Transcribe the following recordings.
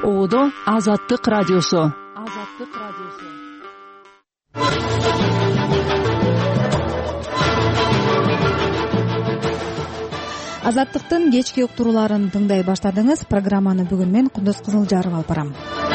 Оодо Азаттык радиосу. Азаттыктын кечки уктурууларын тыңдай баштадыңыз. Программаны бүгүн мен Кундуз Кызылжаров алып барам.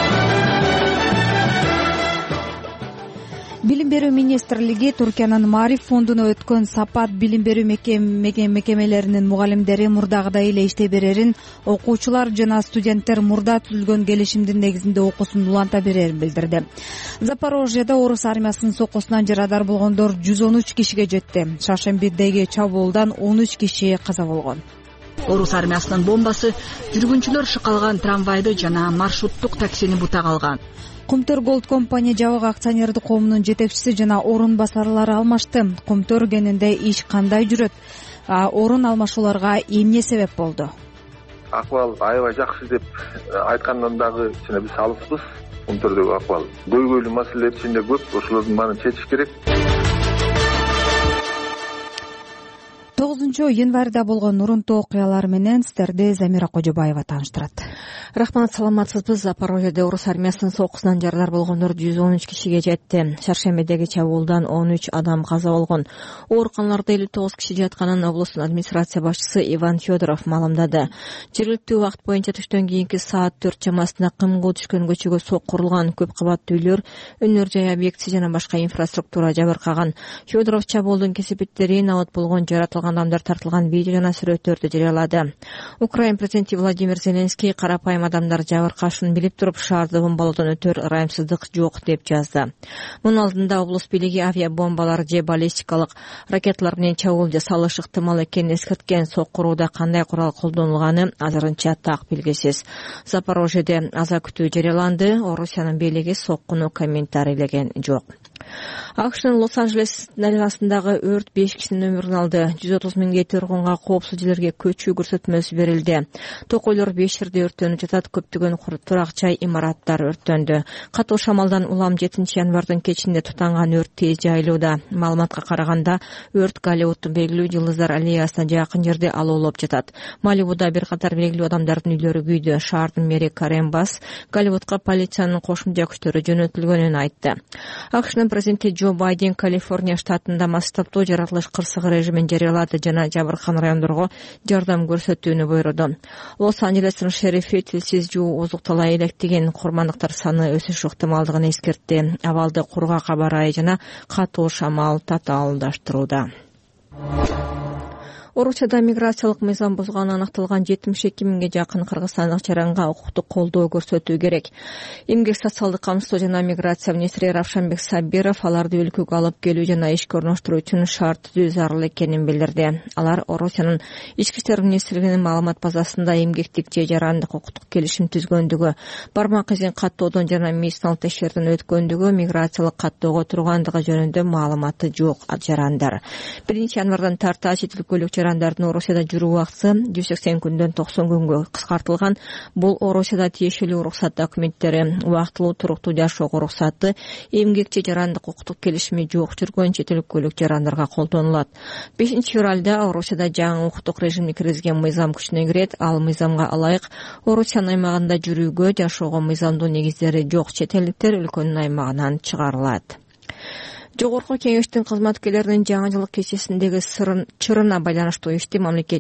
Билим берүү министрлиги Туркиянын Маариф фондуна өткөн сапат билим берүү мекемелеринин мугалимдери мурдагыдай эле иштей берерин, окуучулар жана студенттер мурда түзүлгөн келишимдин негизинде окуусун уланта берерин билдирди. Запорожьеда орус армиясынын соккусунан жарадар болгондор 113 кишиге жетти. Шаршембидеги чабуулдан 13 киши каза болгон. Орус армиясынын бомбасы жүргүнчүлөр шыкалган трамвайды жана маршруттук таксини бутага алган. Кумтөр Голд компания жабык акционердик коомунун жетекчиси жана орун басарлары алмашты. Кумтөр кенинде иш кандай жүрөт? Орун алмашууларга эмне себеп болду? Акыбал аябай жакшы деп айткандан дагы ичине биз алыспыз. Кумтөрдөгү акыбал көйгөйлүү маселелер ичинде көп, ошолордун баарын чечиш керек. 9 январда болгон урунтуу окуялар менен сиздерди Замира Кожобаева тааныштырат. Рахмат, саламатсызбы. Запорожьеде орус армиясынын соккусунан жарадар болгондор 113 кишиге жетти. Шаршембидеги чабуулдан 13 адам каза болгон. Ооруканаларда 59 киши жатканын облустун администрация башчысы Иван Федоров маалымдады. Жергиликтүү убакыт боюнча түштөн кийинки саат 4 чамасында кымгуу түшкөн көчөгө соккурулган көп кабаттуу үйлөр, өнөр жай объектиси жана башка инфраструктура жабыркаган. Федоров чабуулдун кесепеттерин абат болгон жаратылган адамдар тартылган видео жана сүрөттөрдү жарыялады. Украин президенти Владимир Зеленский карапайым адамдар жабыркашын билип туруп шаарды бомбалоодон өтөр ырайымсыздык жок деп жазды. Мунун алдында облус бийлиги авиабомбалар же баллистикалык ракеталар менен чабуул жасалышы ыктымал экенин эскерткен. Соккурууда кандай курал колдонулганы азырынча так белгисиз. Запорожьеде аза күтүү жарыяланды. Орусиянын бийлиги соккуну комментарийлеген жок. АКШнын Лос-Анджелес даласындагы өрт 5 кишинин өмүрүн алды. 130 миңге тургунга коопсуз жерлерге көчүү көрсөтмөсү берилди. Токойлор 5 жерде өрттөнүп жатат, көптөгөн турак-жай имараттар өрттөндү. Катуу шамалдан улам 7 январдын кечинде тутанган өрт тез жайылууда. Маалыматка караганда өрт Голливудтун белгилүү жылдыздар аллеясына жакын жерде алоолоп жатат. Малибуда бир катар белгилүү адамдардын үйлөрү күйдү. Шаардын мэри Карен Басс Голливудка полициянын кошумча күчтөрү жөнөтүлгөнүн айтты. АКШнын президенти Джо Байден Калифорния штатында массаптуу жаратылыш кырсыгы режимин жарыялады жана жабыркаган райондорго жардам көрсөтүүнү буйруду. Лос-Анджелестин шерифи тилсиз жуу озуктала электеген курмандыктар саны өсүшү ыктымалдыгын эскертти. Абалды кургак аба ырайы жана катуу шамал татаалдаштырууда. Орусияда миграциялык мыйзам бузганы аныкталган 72 миңге жакын кыргызстандык жаранга укуктук колдоо көрсөтүү керек. Эмгек социалдык камсыздоо жана миграция министри Равшанбек Сабиров аларды өлкөгө алып келүү жана ишке орноштуруу үчүн шарт түзүү зарыл экенин билдирди. Алар Орусиянын ички иштер министрлигинин маалымат базасында эмгектик же жарандык укуктук келишим түзгөндүгү, бармак изин каттоодон жана медициналык текшерүүдөн өткөндүгү, миграциялык каттоого тургандыгы жөнүндө маалыматы жок жарандар. 1 январдан тарта чет өлкөлүк жарандардын Орусияда жүрүү убакыты 180 күндөн 90 күнгө кыскартылган. Бул Орусияда тиешелүү уруксат документтери, убактылуу туруктуу жашоого уруксаты, эмгекчи жарандык укуктук келишими жок жүргөн чет өлкөлүк жарандарга колдонулат. 5 февралда Орусияда жаңы укуктук режимге киргизген мыйзам күчүнө кирет. Ал мыйзамга ылайык Орусиянын аймагында жүрүүгө, жашоого мыйзамдуу негиздери жок чет элдиктер өлкөнүн аймагынан чыгарылат. Жогорку кеңештин кызматкерлеринин жаңы жылдык кечесиндеги чырына байланыштуу ишти мамлекет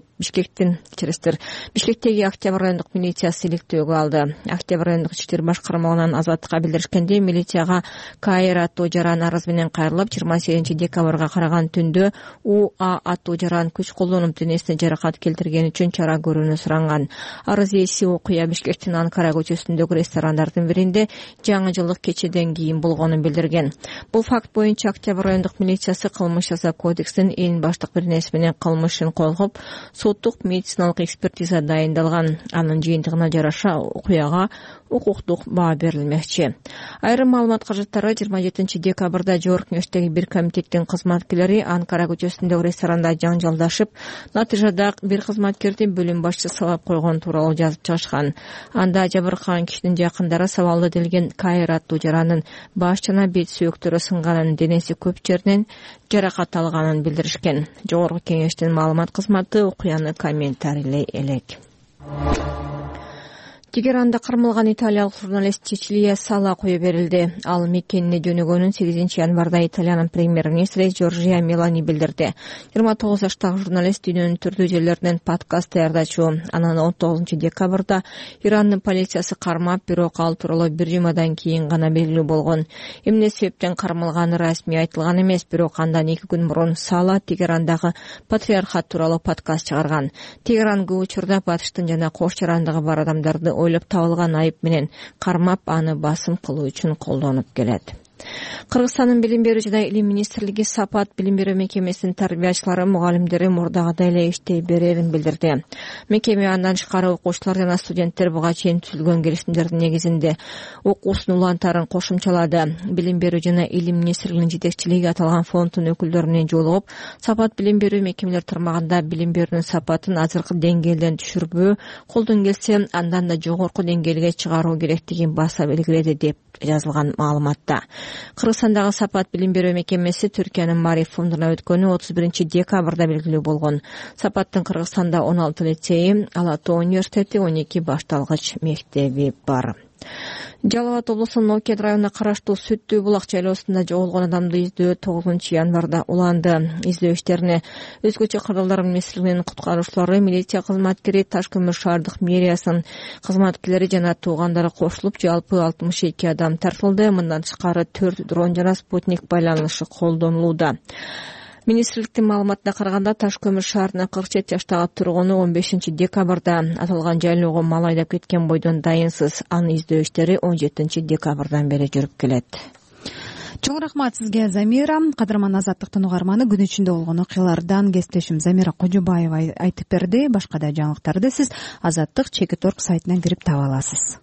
Бишкектеги Октябрь райондук милициясы иликтөөгө алды. Октябрь райондук ички иштер башкармалыгынан Азаттыкка билдиришкенде, милицияга Кайыр аттуу жаран арыз менен кайрылып, 28 декабрга караган түндө УА аттуу жаран күч колдонуп денесине жаракат келтирген үчүн чара көрүүнү суранган. Арыз ээси окуя Бишкектин Анкара көчөсүндөгү ресторандардын биринде жаңы жылдык кечеден кийин болгонун билдирген. Бул факт боюнча Октябрь райондук милициясы кылмыш жаза кодексинин эң баштык бирнеси менен кылмышын козгоп, соттук медициналык экспертиза дайындалган. Анын жыйынтыгына жараша окуяга укуктук баа берилмекчи. Айрым маалымат кажеттары 27 декабрда Жогорку кеңештеги бир комитеттин кызматкерлери Анкара көчөсүндөгү ресторанда жаңжалдашып, натыйжада бир кызматкерди бөлүм башчысы сабап койгон тууралуу жазып чыгышкан. Анда жабыркаган кишинин жакындары сабалды делген Кайыр аттуу жаранын баш жана бет сөөктөрү сынганын, денеси көп жеринен жаракат алганын билдиришкен. Жогорку кеңештин маалымат кызматы окуяны комментарийлей элек. Тегеранда кармалган италиялык журналист Чичилия Сала кое берилди. Ал мекенине жөнөгөнүн 8 январда Италиянын премьер-министри Джорджия Мелани билдирди. 29 жаштагы журналист дүйнөнүн түрдүү жерлеринен подкаст даярдачу. Анан 19 декабрда Ирандын полициясы кармап, бирок ал тууралуу бир жумадан кийин гана белгилүү болгон. Эмне себептен кармалганы расмий айтылган эмес, бирок андан 2 күн мурун Сала Тегерандагы патриархат тууралуу подкаст чыгарган. Тегеран көп учурда батыштын жана кош жарандыгы бар адамдарды ойлоп табылган айып менен кармап, аны басым кылуу үчүн колдонуп келет. Кыргызстандын билим берүү жана илим министрлиги Сапат билим берүү мекемесинин тарбиячылары, мугалимдери мурдагыдай эле иштей берерин билдирди. Мекеме андан тышкары окуучулар жана студенттер буга чейин түзүлгөн келишимдердин негизинде окуусун улантарын кошумчалады. Билим берүү жана илим министрлигинин жетекчилиги аталган фонддун өкүлдөрү жолугуп, Сапат билим берүү мекемелер тармагында билим берүүнүн сапатын азыркы деңгээлден түшүрбөө, колдон келсе андан да жогорку деңгээлге чыгаруу керектигин баса белгиледи деп жазылган маалыматта. Кыргызстандагы Сапат билим берүү мекемеси Түркиянын Мариф фондуна өткөнү 31 декабрда белгилүү болгон. Сапаттын Кыргызстанда 16 лицейи, Ала Тоо университети, 12 башталгыч мектеби бар. Жалал Абад облусунун Окед районуна караштуу Сүттүү булак жайлоосунда жоголгон адамды издөө 9 январда уланды. Издөө иштерине өзгөчө кырдаалдар министрлигинин куткаруучулары, милиция кызматкери, Таш көмүр шаардык мэриясынын кызматкерлери жана туугандары кошулуп, жалпы 62 адам тартылды. Мындан тышкары 4 дрон жана спутник байланышы колдонулууда. Министрликтин маалыматына караганда, Таш көмүр шаарынын 47 жаштагы тургуну 15 декабрда аталган жайлоого мал айдап кеткен бойдон дайынсыз. Аны издөө иштери 17 декабрдан бери жүрүп келет. Чоң рахмат сизге, Замира. Кадырман Азаттыктын угарманы, күн ичинде болгон окуялардан кесиптешим Замира Кожобаева айтып берди. Башка да жаңылыктарды сиз Азаттык Чекиторг сайтынан кирип таба аласыз.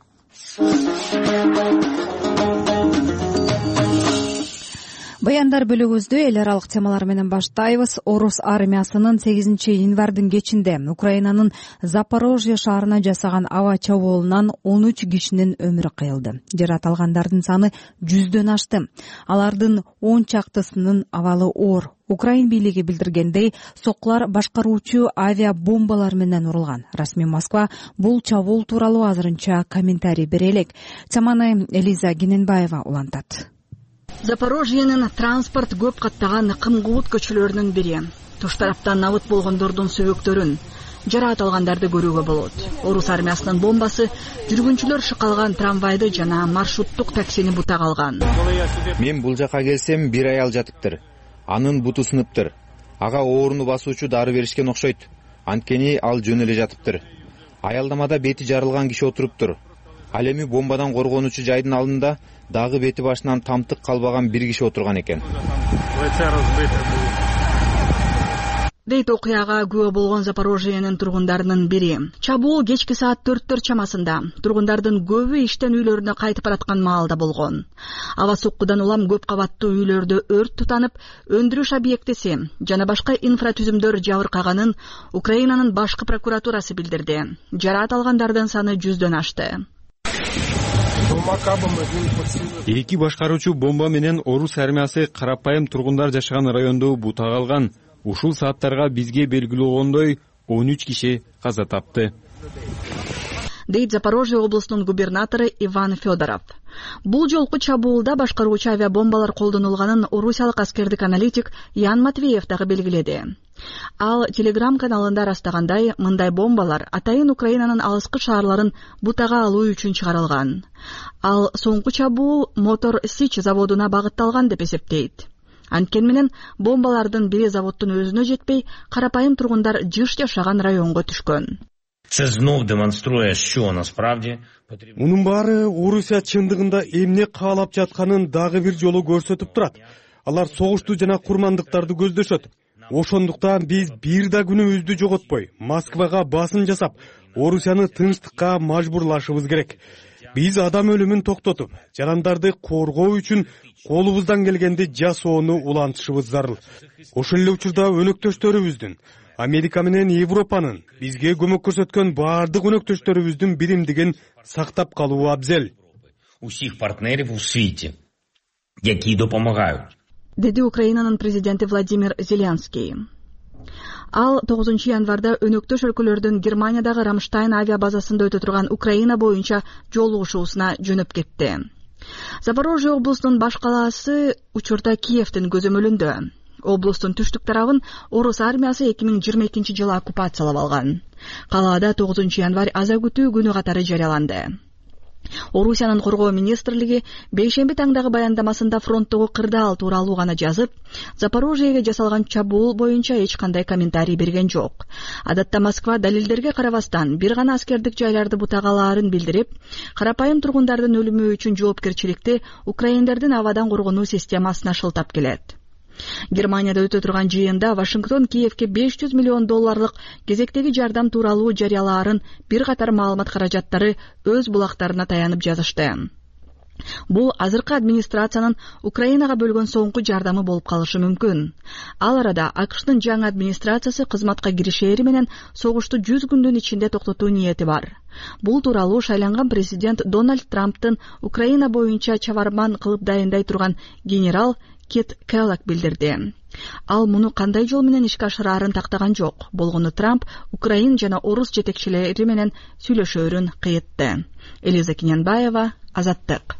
Баяндар бөлүгүбүздү эл аралык темалар менен баштайбыз. Орус армиясынын 8 январдын кечинде Украинанын Запорожье шаарына жасаган аба чабуулунан 13 кишинин өмүрү кыйылды. Жаратылгандардын саны 100дөн ашты. Алардын 10 чактысынын абалы оор. Украин бийлиги билдиргендей, соккулар башкаруучу авиабомбалар менен урулган. Расмий Москва бул чабуул тууралуу азырынча комментарий бере элек. Теманы Элиза Гененбаева улантат. Запорожьенин транспорт көп каттаган кымкуут көчөлөрүнүн бири. Туш тараптан набыт болгондордун сөбөктөрүн, жараат алгандарды көрүүгө болот. Орус армиясынын бомбасы жүргүнчүлөр шыкалган трамвайды жана маршруттук таксини бута калган. Мен бул жака келсем, бир аял жатыптыр. Анын буту сыныптыр. Ага ооруну басуучу дары беришкен окшойт. Анткени ал жөн эле жатыптыр. Аялдамада бети жарылган киши отуруптур. Ал эми бомбадан коргонуучу жайдын алдында дагы бети башынан тамтык калбаган бир киши отурган экен. Дейт окуяга күбө болгон Запорожьенин тургундарынын бири. Чабуул кечки саат 4 чамасында тургундардын көбү иштен үйлөрүнө кайтып бараткан маалда болгон. Аба соккудан улам көп кабаттуу үйлөрдө өрт тутанып, өндүрүш объектиси жана башка инфратүзүмдөр жабыркаганын Украинанын башкы прокуратурасы билдирди. Жараат алгандардын саны 100дөн ашты. Эки башкаруучу бомба менен Орус армиясы карапайым тургундар жашаган районду бута калган. Ушул сааттарга бизге белгилүү болгондой 13 киши каза тапты. Дейт Запорожье облусунун губернатору Иван Федоров. Бул жолку чабуулда башкаруучу авиабомбалар колдонулганын орусиялык аскердик аналитик Ян Матвеев дагы белгиледи. Ал Телеграм каналында растагандай, мындай бомбалар атайын Украинанын алыскы шаарларын бутага алуу үчүн чыгарылган. Ал соңку чабуул Мотор Сич заводуна багытталган деп эсептейт. Анткени менен бомбалардын бири заводдун өзүнө жетпей, карапайым тургундар жыш жашаган районго түшкөн. Мунун баары Орусия чындыгында эмне каалап жатканын дагы бир жолу көрсөтүп турат. Алар согушту жана курмандыктарды көздөшөт. Ошондуктан биз бир да күнүбүздү жоготпой, Москвага басым жасап, Орусияны тынчтыкка мажбурлашыбыз керек. Биз адам өлүмүн токтотуп, жарандарды коргоо үчүн колубуздан келгенди жасоону улантышыбыз зарыл. Ошол эле учурда өнөктөштөрүбүздүн, Америка менен Европанын бизге көмөк көрсөткөн баардык өнөктөштөрүбүздүн биримдигин сактап калуу абзел. Усих партнеров у свете, які допомагають. Деди Украинанын президенти Владимир Зеленский. Ал 9 январда өнөктөш өлкөлөрдүн Германиядагы Рамштайн авиабазасында өтө турган Украина боюнча жолугушуусуна жөнөп кетти. Запорожье облусунун баш калаасы учурда Киевдин көзөмөлүндө. Облустун түштүк тарабын орус армиясы 2022 жылы оккупациялап алган. Калаада 9 январь аза күтүү күнү катары жарыяланды. Орусиянын коргоо министрлиги бейшемби таңдагы баяндамасында фронттогу кырдаал тууралуу гана жазып, Запорожьеге жасалган чабуул боюнча эч кандай комментарий берген жок. Адатта Москва далилдерге карабастан бир гана аскердик жайларды бутагалаарын билдирип, карапайым тургундардын өлүмү үчүн жоопкерчиликти украиндердин абадан коргонуу системасына шылтап келет. Германияда өтө турган жыйында Вашингтон Киевге $500 миллион кезектеги жардам тууралуу жарыялаарын бир катар маалымат каражаттары өз булактарына таянып жазышты. Бул азыркы администрациянын Украинага бөлгөн соңку жардамы болуп калышы мүмкүн. Ал арада АКШтын жаңы администрациясы кызматка киришери менен согушту 100 күндүн ичинде токтотуу ниети бар. Бул тууралуу шайланган президент Дональд Трамптын Украина боюнча чабарман кылып дайындай турган генерал Кит Келлог билдирди. Ал муну кандай жол менен ишке ашыраарын тактаган жок. Болгону Трамп Украин жана орус жетекчилери менен сүйлөшөөрүн кыйытты. Элиза Кинянбаева, Азаттык.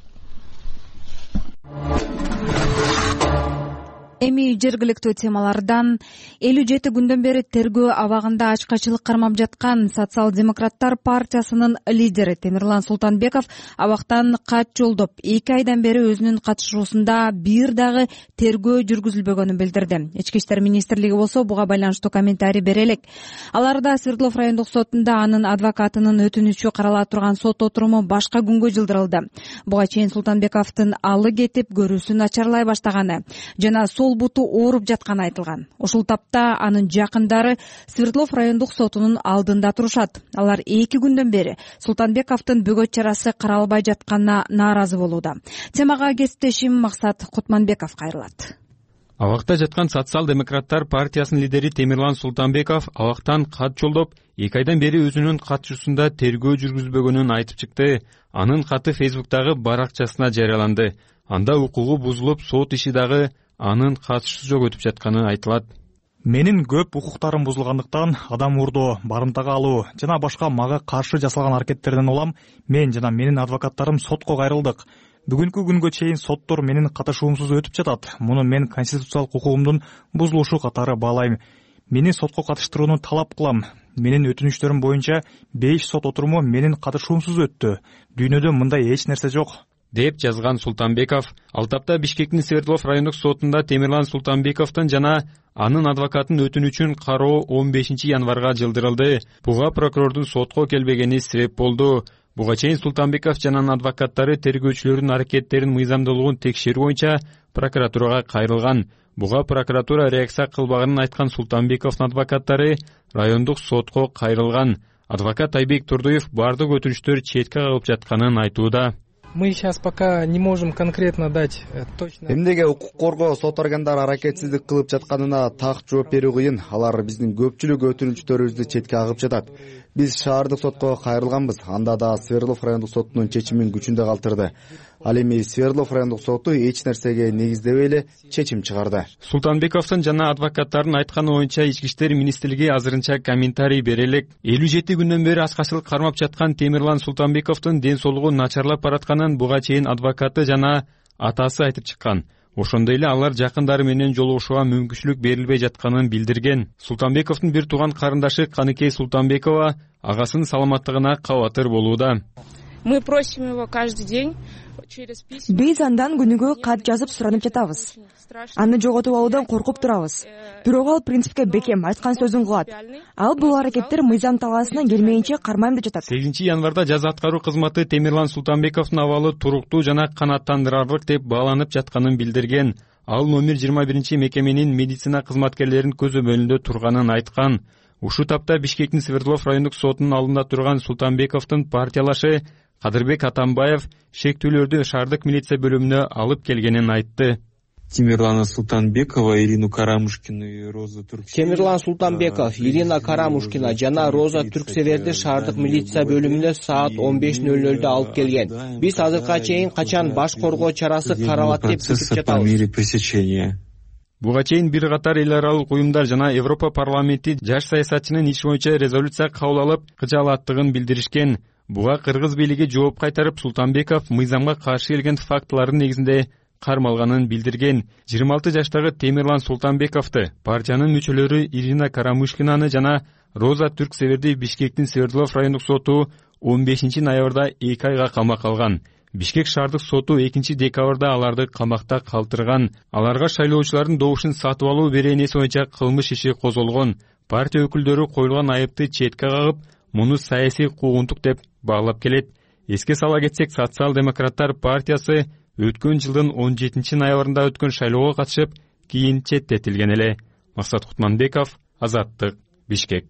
Эми жергиликтүү темалардан 57 күндөн бери тергөө абагында ачкачылык кармап жаткан Социал-демократтар партиясынын лидери Темирлан Султанбеков абактан кат жолдоп 2 айдан бери өзүнүн катышуусунда бир дагы тергөө жүргүзүлбөгөнүн билдирди. Ички иштер министрлиги болсо буга байланыштуу комментарий бере элек. Аларда Свердлов райондук сотунда анын адвокатынын өтүнүчү карала турган сот отуруму башка күнгө жылдырылды. Буга чейин Султанбековдун алы кетип көрүүсү начарлай баштаганы жана сол буту ооруп жатканы айтылган. Ушул тапта анын жакындары Свердлов райондук сотунун алдында турушат. Алар 2 күндөн бери Султанбековдун бөгөт чарасы каралбай жатканына нааразы болууда. Темага кесиптешим Максат Кутманбеков кайрылат. Абакта жаткан Социал-демократтар партиясынын лидери Темирлан Султанбеков абактан кат жолдоп 2 айдан бери өзүнүн катышуусунда тергөө жүргүзбөгөнүн айтып чыкты. Анын каты Фейсбуктагы баракчасына жарыяланды. Анда укугу бузулуп, сот иши дагы анын катышуусу жок өтүп жатканы айтылат. Менин көп укуктарым бузулгандыктан адам урдоо, барымтага алуу жана башка мага каршы жасалган аракеттерден улам мен жана менин адвокаттарым сотко кайрылдык. Бүгүнкү күнгө чейин соттор менин катышуумсуз өтүп жатат. Муну мен конституциялык укугумдун бузулушу катары баалайм. Мени сотко катыштырууну талап кылам. Менин өтүнүчтөрүм боюнча 5 сот отуруму менин катышуумсуз өттү. Дүйнөдө мындай эч нерсе жок деп жазган Султанбеков. Ал тапта Бишкектин Свердлов райондук сотунда Темирлан Султанбековдун жана анын адвокатынын өтүнүчүн кароо 15 январга жылдырылды. Буга прокурордун сотко келбегени себеп болду. Буга чейин Султанбеков жана анын адвокаттары тергөөчүлөрдүн аракеттерин мыйзамдуулугун текшерүү боюнча прокуратурага кайрылган. Буга прокуратура реакция кылбаганын айткан Султанбековдун адвокаттары райондук сотко кайрылган. Адвокат Айбек Турдуев бардык өтүнүчтөр четке калып жатканын айтууда. Мы сейчас пока не можем конкретно дать точно. Эмнеге укук коргоо сот органдары аракетсиздик кылып жатканына так жооп берүү кыйын. Алар биздин көпчүлүк өтүнүчтөрүбүздү четке агып жатат. Биз шаардык сотко кайрылганбыз. Анда да Свердлов райондук сотунун чечимин күчүндө калтырды. Ал эми Свердлов райондук соту эч нерсеге негиздебей эле чечим чыгарды. Султанбековдун жана адвокаттардын айтканы боюнча Ички иштер министрлиги азырынча комментарий бере элек. 57 күндөн бери ачкачылык кармап жаткан Темирлан Султанбековдун ден соолугу начарлап баратканын буга чейин адвокаты жана атасы айтып чыккан. Ошондой эле алар жакындары менен жолугушууга мүмкүнчүлүк берилбей жатканын билдирген. Султанбековдун бир тууган карындашы Каныкей Султанбекова агасынын саламаттыгына кабатыр болууда. Мы просим его каждый день. Биз андан күнүгө кат жазып суранып жатабыз. Аны жоготуп алуудан коркуп турабыз. Бирок ал принципке бекем айткан сөзүн кылат. Ал бул аракеттер мыйзам талаасынан келмейинче кармайм деп жатат. 8 январда жаза аткаруу кызматы Темирлан Султанбековдун абалы туруктуу жана канааттандырарлык деп бааланып жатканын билдирген. Ал номер 21 мекеменин медицина кызматкерлеринин көзөмөлүндө турганын айткан. Ушул тапта Бишкектин Свердлов райондук сотунун алдында турган Султанбековдун партиялашы Кадырбек Атамбаев шектүүлөрдү шаардык милиция бөлүмүнө алып келгенин айтты. Темирлан Султанбеков, Ирина Карамушкина жана Роза Түрксеверди шаардык милиция бөлүмүнө саат 15:00 алып келген. Биз азыркыга чейин качан баш коргоо чарасы каралат деп күтүп жатабыз. Буга чейин бир катар эл аралык уюмдар жана Европа парламенти жаш саясатчынын иши боюнча резолюция кабыл алып кыжаалаттыгын билдиришкен. Буга кыргыз бийлиги жооп кайтарып, Султанбеков мыйзамга каршы келген фактылардын негизинде кармалганын билдирген. 26 жаштагы Темирлан Султанбековду партиянын мүчөлөрү Ирина Карамышкинаны жана Роза Түрксеверди Бишкектин Свердлов райондук соту 15 ноябрда 2 айга камакка алган. Бишкек шаардык соту 2 декабрда аларды камакта калтырган. Аларга шайлоочулардын добушун сатып алуу беренеси боюнча кылмыш иши козголгон. Партия өкүлдөрү коюлган айыпты четке кагып, муну саясий куугунтук деп баглап келет. Эске сала кетсек, Социал-демократтар партиясы өткөн жылдын 17 ноябрында өткөн шайлоого катышып, кийин четтетилген эле. Максат Кутманбеков, Азаттык, Бишкек.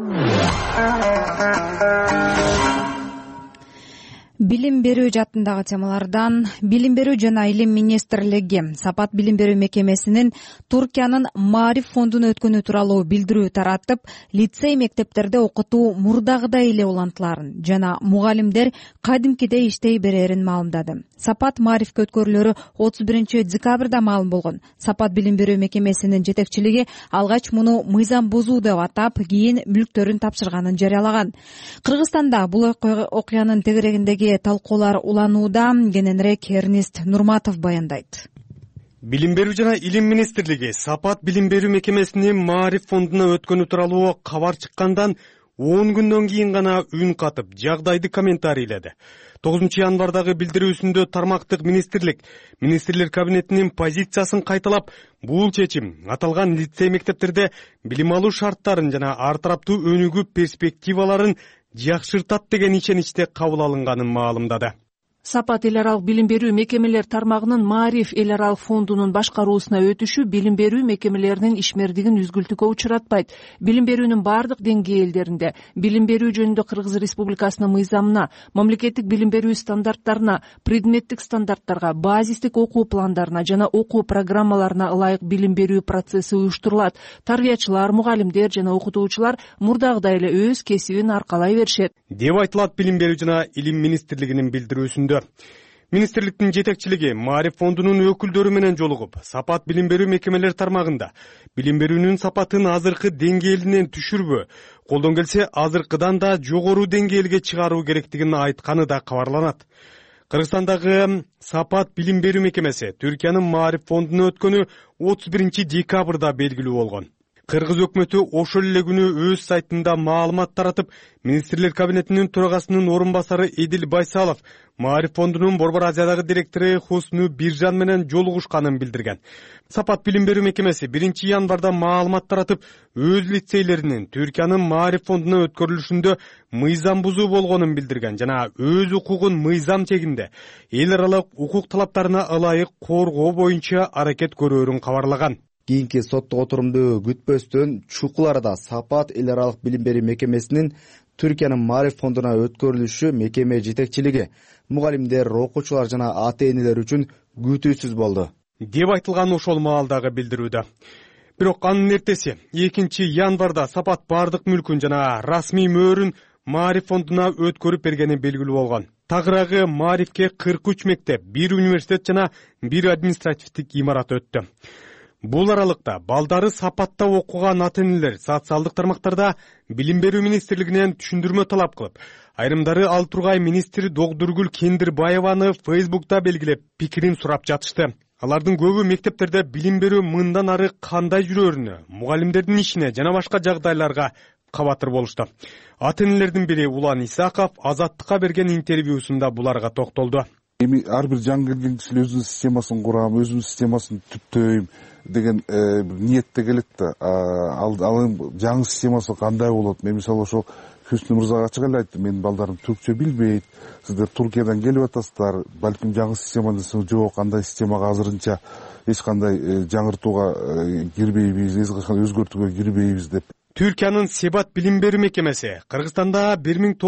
Билим берүү жаатындагы темалардан Билим берүү жана Илим министрлиги Сапат билим берүү мекемесинин Туркиянын Маариф фондуна өткөнү тууралуу билдирүү таратып, лицей мектептерде окутуу мурдагыдай эле улантыларын жана мугалимдер кадимкидей иштей берерин маалымдады. Сапат Маарифке өткөрүлөрү 31 декабрда маалым болгон. Сапат билим берүү мекемесинин жетекчилиги алгач муну мыйзам бузуу деп атап, кийин мүлктөрүн тапшырганын жарыялаган. Кыргызстанда бул окуянын тегерегиндеги талкуулар уланууда. Кененирээк Эрнист Нурматов баяндайт. Билим берүү жана Илим министрлиги Сапат билим берүү мекемесинин Маариф фондуна өткөнү тууралуу кабар чыккандан 10 күндөн кийин гана үн катып, жагдайды комментарийледи. 9 январдагы билдирүүсүндө тармактык министрлер кабинетинин позициясын кайталап, бул чечим аталган лицей мектептерде билим алуу шарттарын жана ар тараптуу өнүгүү перспективаларын жакшыртат деген ишеничте кабыл алынганын маалымдады. Сапат эл аралык билим берүү мекемелер тармагынын Маариф эл аралык фондунун башкаруусуна өтүшү билим берүү мекемелеринин ишмердигин үзгүлтүккө учуратпайт. Билим берүүнүн бардык деңгээлдеринде билим берүү жөнүндө Кыргыз Республикасынын мыйзамына, мамлекеттик билим берүү стандарттарына, предметтик стандарттарга, базистик окуу пландарына жана окуу программаларына ылайык билим берүү процесси уюштурулат. Тарбиячылар, мугалимдер жана окутуучулар мурдагыдай эле өз кесибин аркалай беришет деп айтылат Билим берүү жана Илим министрлигинин билдирүүсүндө. Министрликтин жетекчилиги Маариф фондунун өкүлдөрү менен жолугуп, Сапат билим берүү мекемелер тармагында билим берүүнүн сапатын азыркы деңгээлинен түшүрбө, колдон келсе азыркыдан да жогору деңгээлге чыгаруу керектигин айтканы да кабарланат. Кыргызстандагы Сапат билим берүү мекемеси Түркиянын Маариф фондуна өткөнү 31 декабрда белгилүү болгон. Кыргыз өкмөтү ошол эле күнү өз сайтында маалымат таратып, министрлер кабинетинин төрагасынын орун басары Эдил Байсалов Маариф фондунун Борбор Азиядагы директору Хусну Биржан менен жолугушканын билдирген. Сапат билим берүү мекемеси 1 январда маалымат таратып, өз лицейлеринин Түркиянын Маариф фондуна өткөрүлүшүндө мыйзам бузуу болгонун билдирген жана өз укугун мыйзам чегинде эл аралык укук талаптарына ылайык коргоо боюнча аракет көрөөрүн кабарлаган. Кийинки соттук отурумду күтпөстөн чукул арада Сапат эл аралык билим берүү мекемесинин Түркиянын Маариф фондуна өткөрүлүшү мекеме жетекчилиги, мугалимдер, окуучулар жана ата-энелер үчүн күтүүсүз болду деп айтылган ошол маалдагы билдирүүдө. Бирок анын эртеси 2 январда Сапат бардык мүлкүн жана расмий мөөрүн Маариф фондуна өткөрүп бергени белгилүү болгон. Тагыраагы Маарифке 43 мектеп, 1 университет жана 1 административдик имарат өттү. Бул аралыкта балдары Сапатта окуган ата-энелер социалдык тармактарда билим берүү министрлигинен түшүндүрмө талап кылып, айрымдары ал тургай министри Догдургүл Кендирбаеваны Facebook'та белгилеп, пикирин сурап жатышты. Алардын көбү мектептерде билим берүү мындан ары кандай жүрөрүнө, мугалимдердин ишине жана башка жагдайларга кабатыр болушту. Ата-энелердин бири Улан Исаков Азаттыкка берген интервьюсунда буларга токтолду. Эми ар бир жаңы келген киши өзүнүн системасын курам, өзүнүн системасын түптөйм деген ниетте келет да. Ал жаңы системасы кандай болот? Мен мисалы ошол Хүснү мырзага ачык эле айттым, менин балдарым түркчө билбейт. Сиздер Туркиядан келип атасыздар, балким жаңы система десең жок, андай системага азырынча эч кандай жаңыртууга кирбейбиз, эч кандай өзгөртүүгө кирбейбиз деп. Түркиянын Сапат билим берүү мекемеси Кыргызстанда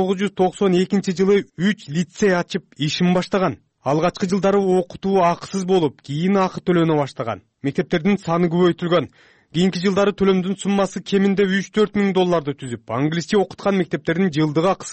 1992 жылы 3 лицей ачып ишин баштаган. Алгачкы жылдары окутуу акысыз болуп, кийин акы төлөнө баштаган. Мектептердин саны көбөйтүлгөн. Кийинки жылдары төлөмдүн суммасы кеминде $3-4 миң түзүп, англисче окуткан мектептердин жылдык акысы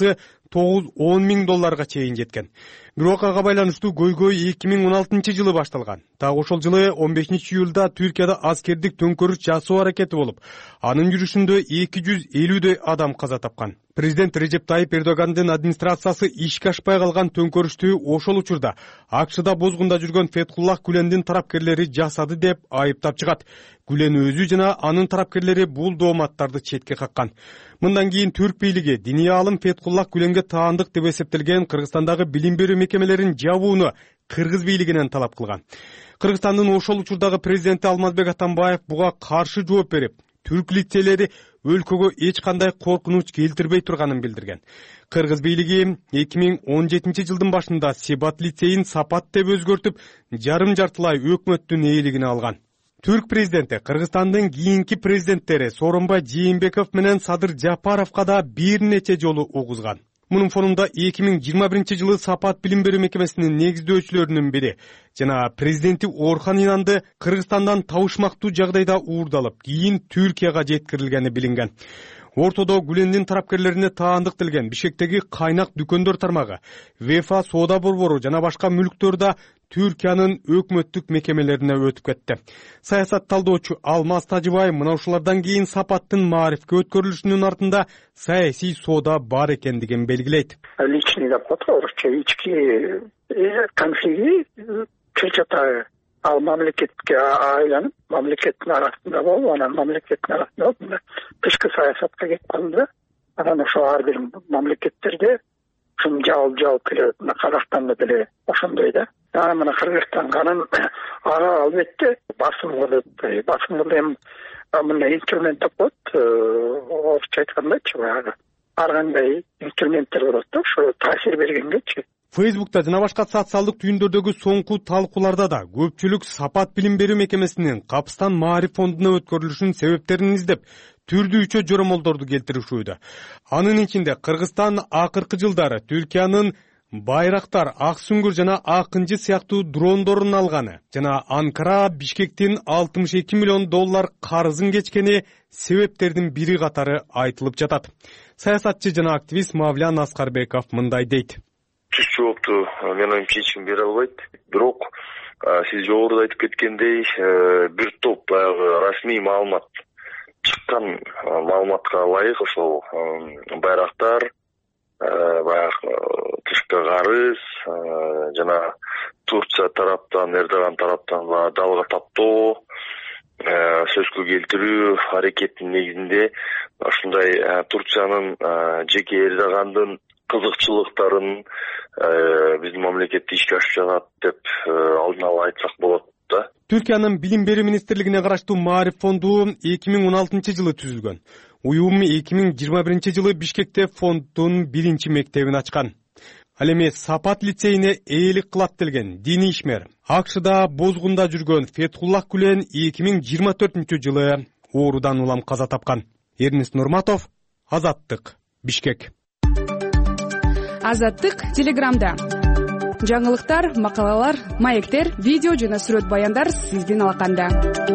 $9-10 миң чейин жеткен. Бирок ага байланыштуу көйгөй 2016 башталган. Так ошол жылы 15-июлда Түркияда аскердик төңкөрүш жасоо аракети болуп, анын жүрүшүндө 250 адам каза тапкан. Президент Режеп Тайип Эрдогандын администрациясы ишке ашпай калган төңкөрүштү ошол учурда АКШда бозгунда жүргөн Фетхуллах Гүлендин тарапкерлери жасады деп айыптап чыгат. Гүлен өзү жана анын тарапкерлери бул дооматтарды четке каккан. Мындан кийин Түрк бийлиги диний аалым Фетхуллах Гүленге таандык деп эсептелген Кыргызстандагы билим берүү мекемелерин жабууну Кыргыз бийлигинен талап кылган. Кыргызстандын ошол учурдагы президенти Алмазбек Атамбаев буга каршы жооп берип, түрк лицейлери өлкөгө эч кандай коркунуч келтирбей турганын билдирген. Кыргыз бийлиги 2017 жылдын башында Себат лицейин Сапат деп өзгөртүп, жарым жартылай өкмөттүн ээлигине алган. Түрк президенти Кыргызстандын кийинки президенттери Сооронбай Жээнбеков менен Садыр Жапаровго да бир нече жолу угузган. Мунун фонунда 2021 жылы Сапат билим берүү мекемесинин негиздөөчүлөрүнүн бири жана президенти Орхан Инанды Кыргызстандан табышмактуу жагдайда уурдалып, кийин Түркияга жеткирилгени билинген. Ортодо Гүлендин тарапкерлерине таандык делген Бишкектеги кайнак дүкөндөр тармагы, ВЕФА соода борбору жана башка мүлктөр да Түркиянын өкмөттүк мекемелерине өтүп кетти. Саясат талдоочу Алмаз Тажыбай мына ушулардан кийин Сапаттын маарифке өткөрүлүшүнүн артында саясий соода бар экендигин белгилейт. Личный доход, орусча ички конфликти чечата ал мамлекетке айланып, мамлекеттин арасында болуп, анан мамлекеттин арасында болуп, тышкы саясатка кетип калды. Анан ошо ар бир мамлекеттерде ушун жалп келет. Казакстанда деле ошондой да. Анан мына Кыргызстанга анан ага албетте басым кылып эми мындай инструмент тапат, орусча айткандачы баягы ар кандай инструменттер болот да, ошо таасир бергенгечи. Фейсбукта жана башка социалдык түйүндөрдөгү соңку талкууларда да көпчүлүк Сапат билим берүү мекемесинин Капстан Маариф фондуна өткөрүлүшүнүн себептерин издеп, түрдүүчө жоромолдорду келтиришүүдө. Анын ичинде Кыргызстан акыркы жылдары Түркиянын Байрактар, Ак Сүңгүр жана Акынчы сыяктуу дрондорун алганы жана Анкара Бишкектин $62 миллион карызын кечкени себептердин бири катары айтылып жатат. Саясатчы жана активист Мавлян Аскарбеков мындай дейт. Түз жоопту мен оюмча эч ким бере албайт. Бирок сиз жогоруда айтып кеткендей, бир топ баягы расмий маалымат чыккан маалыматка ылайык ошол Байрактар, баягы тышкы карыз жана Турция тараптан, Эрдоган тараптан далга таптоо, сөзгө келтирүү аракетинин негизинде ушундай Турциянын жеке Эрдогандын кызыкчылыктарын биздин мамлекетте ишке ашып жатат деп алдын ала айтсак болот да. Түркиянын билим берүү министрлигине караштуу Маариф фонду 2016 жылы түзүлгөн. Уюм 2021 жылы Бишкекте фонддун биринчи мектебин ачкан. Ал эми Сапат лицейине ээлик кылат делген диний ишмер АКШда бозгунда жүргөн Фетхуллах Гүлен 2024 жылы оорудан улам каза тапкан. Эрнест Нурматов, Азаттык, Бишкек. Азаттык Телеграмда. Жаңылыктар, макалалар, маектер, видео жана сүрөт баяндар сиздин алаканда.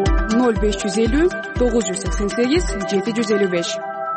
0550 988 755.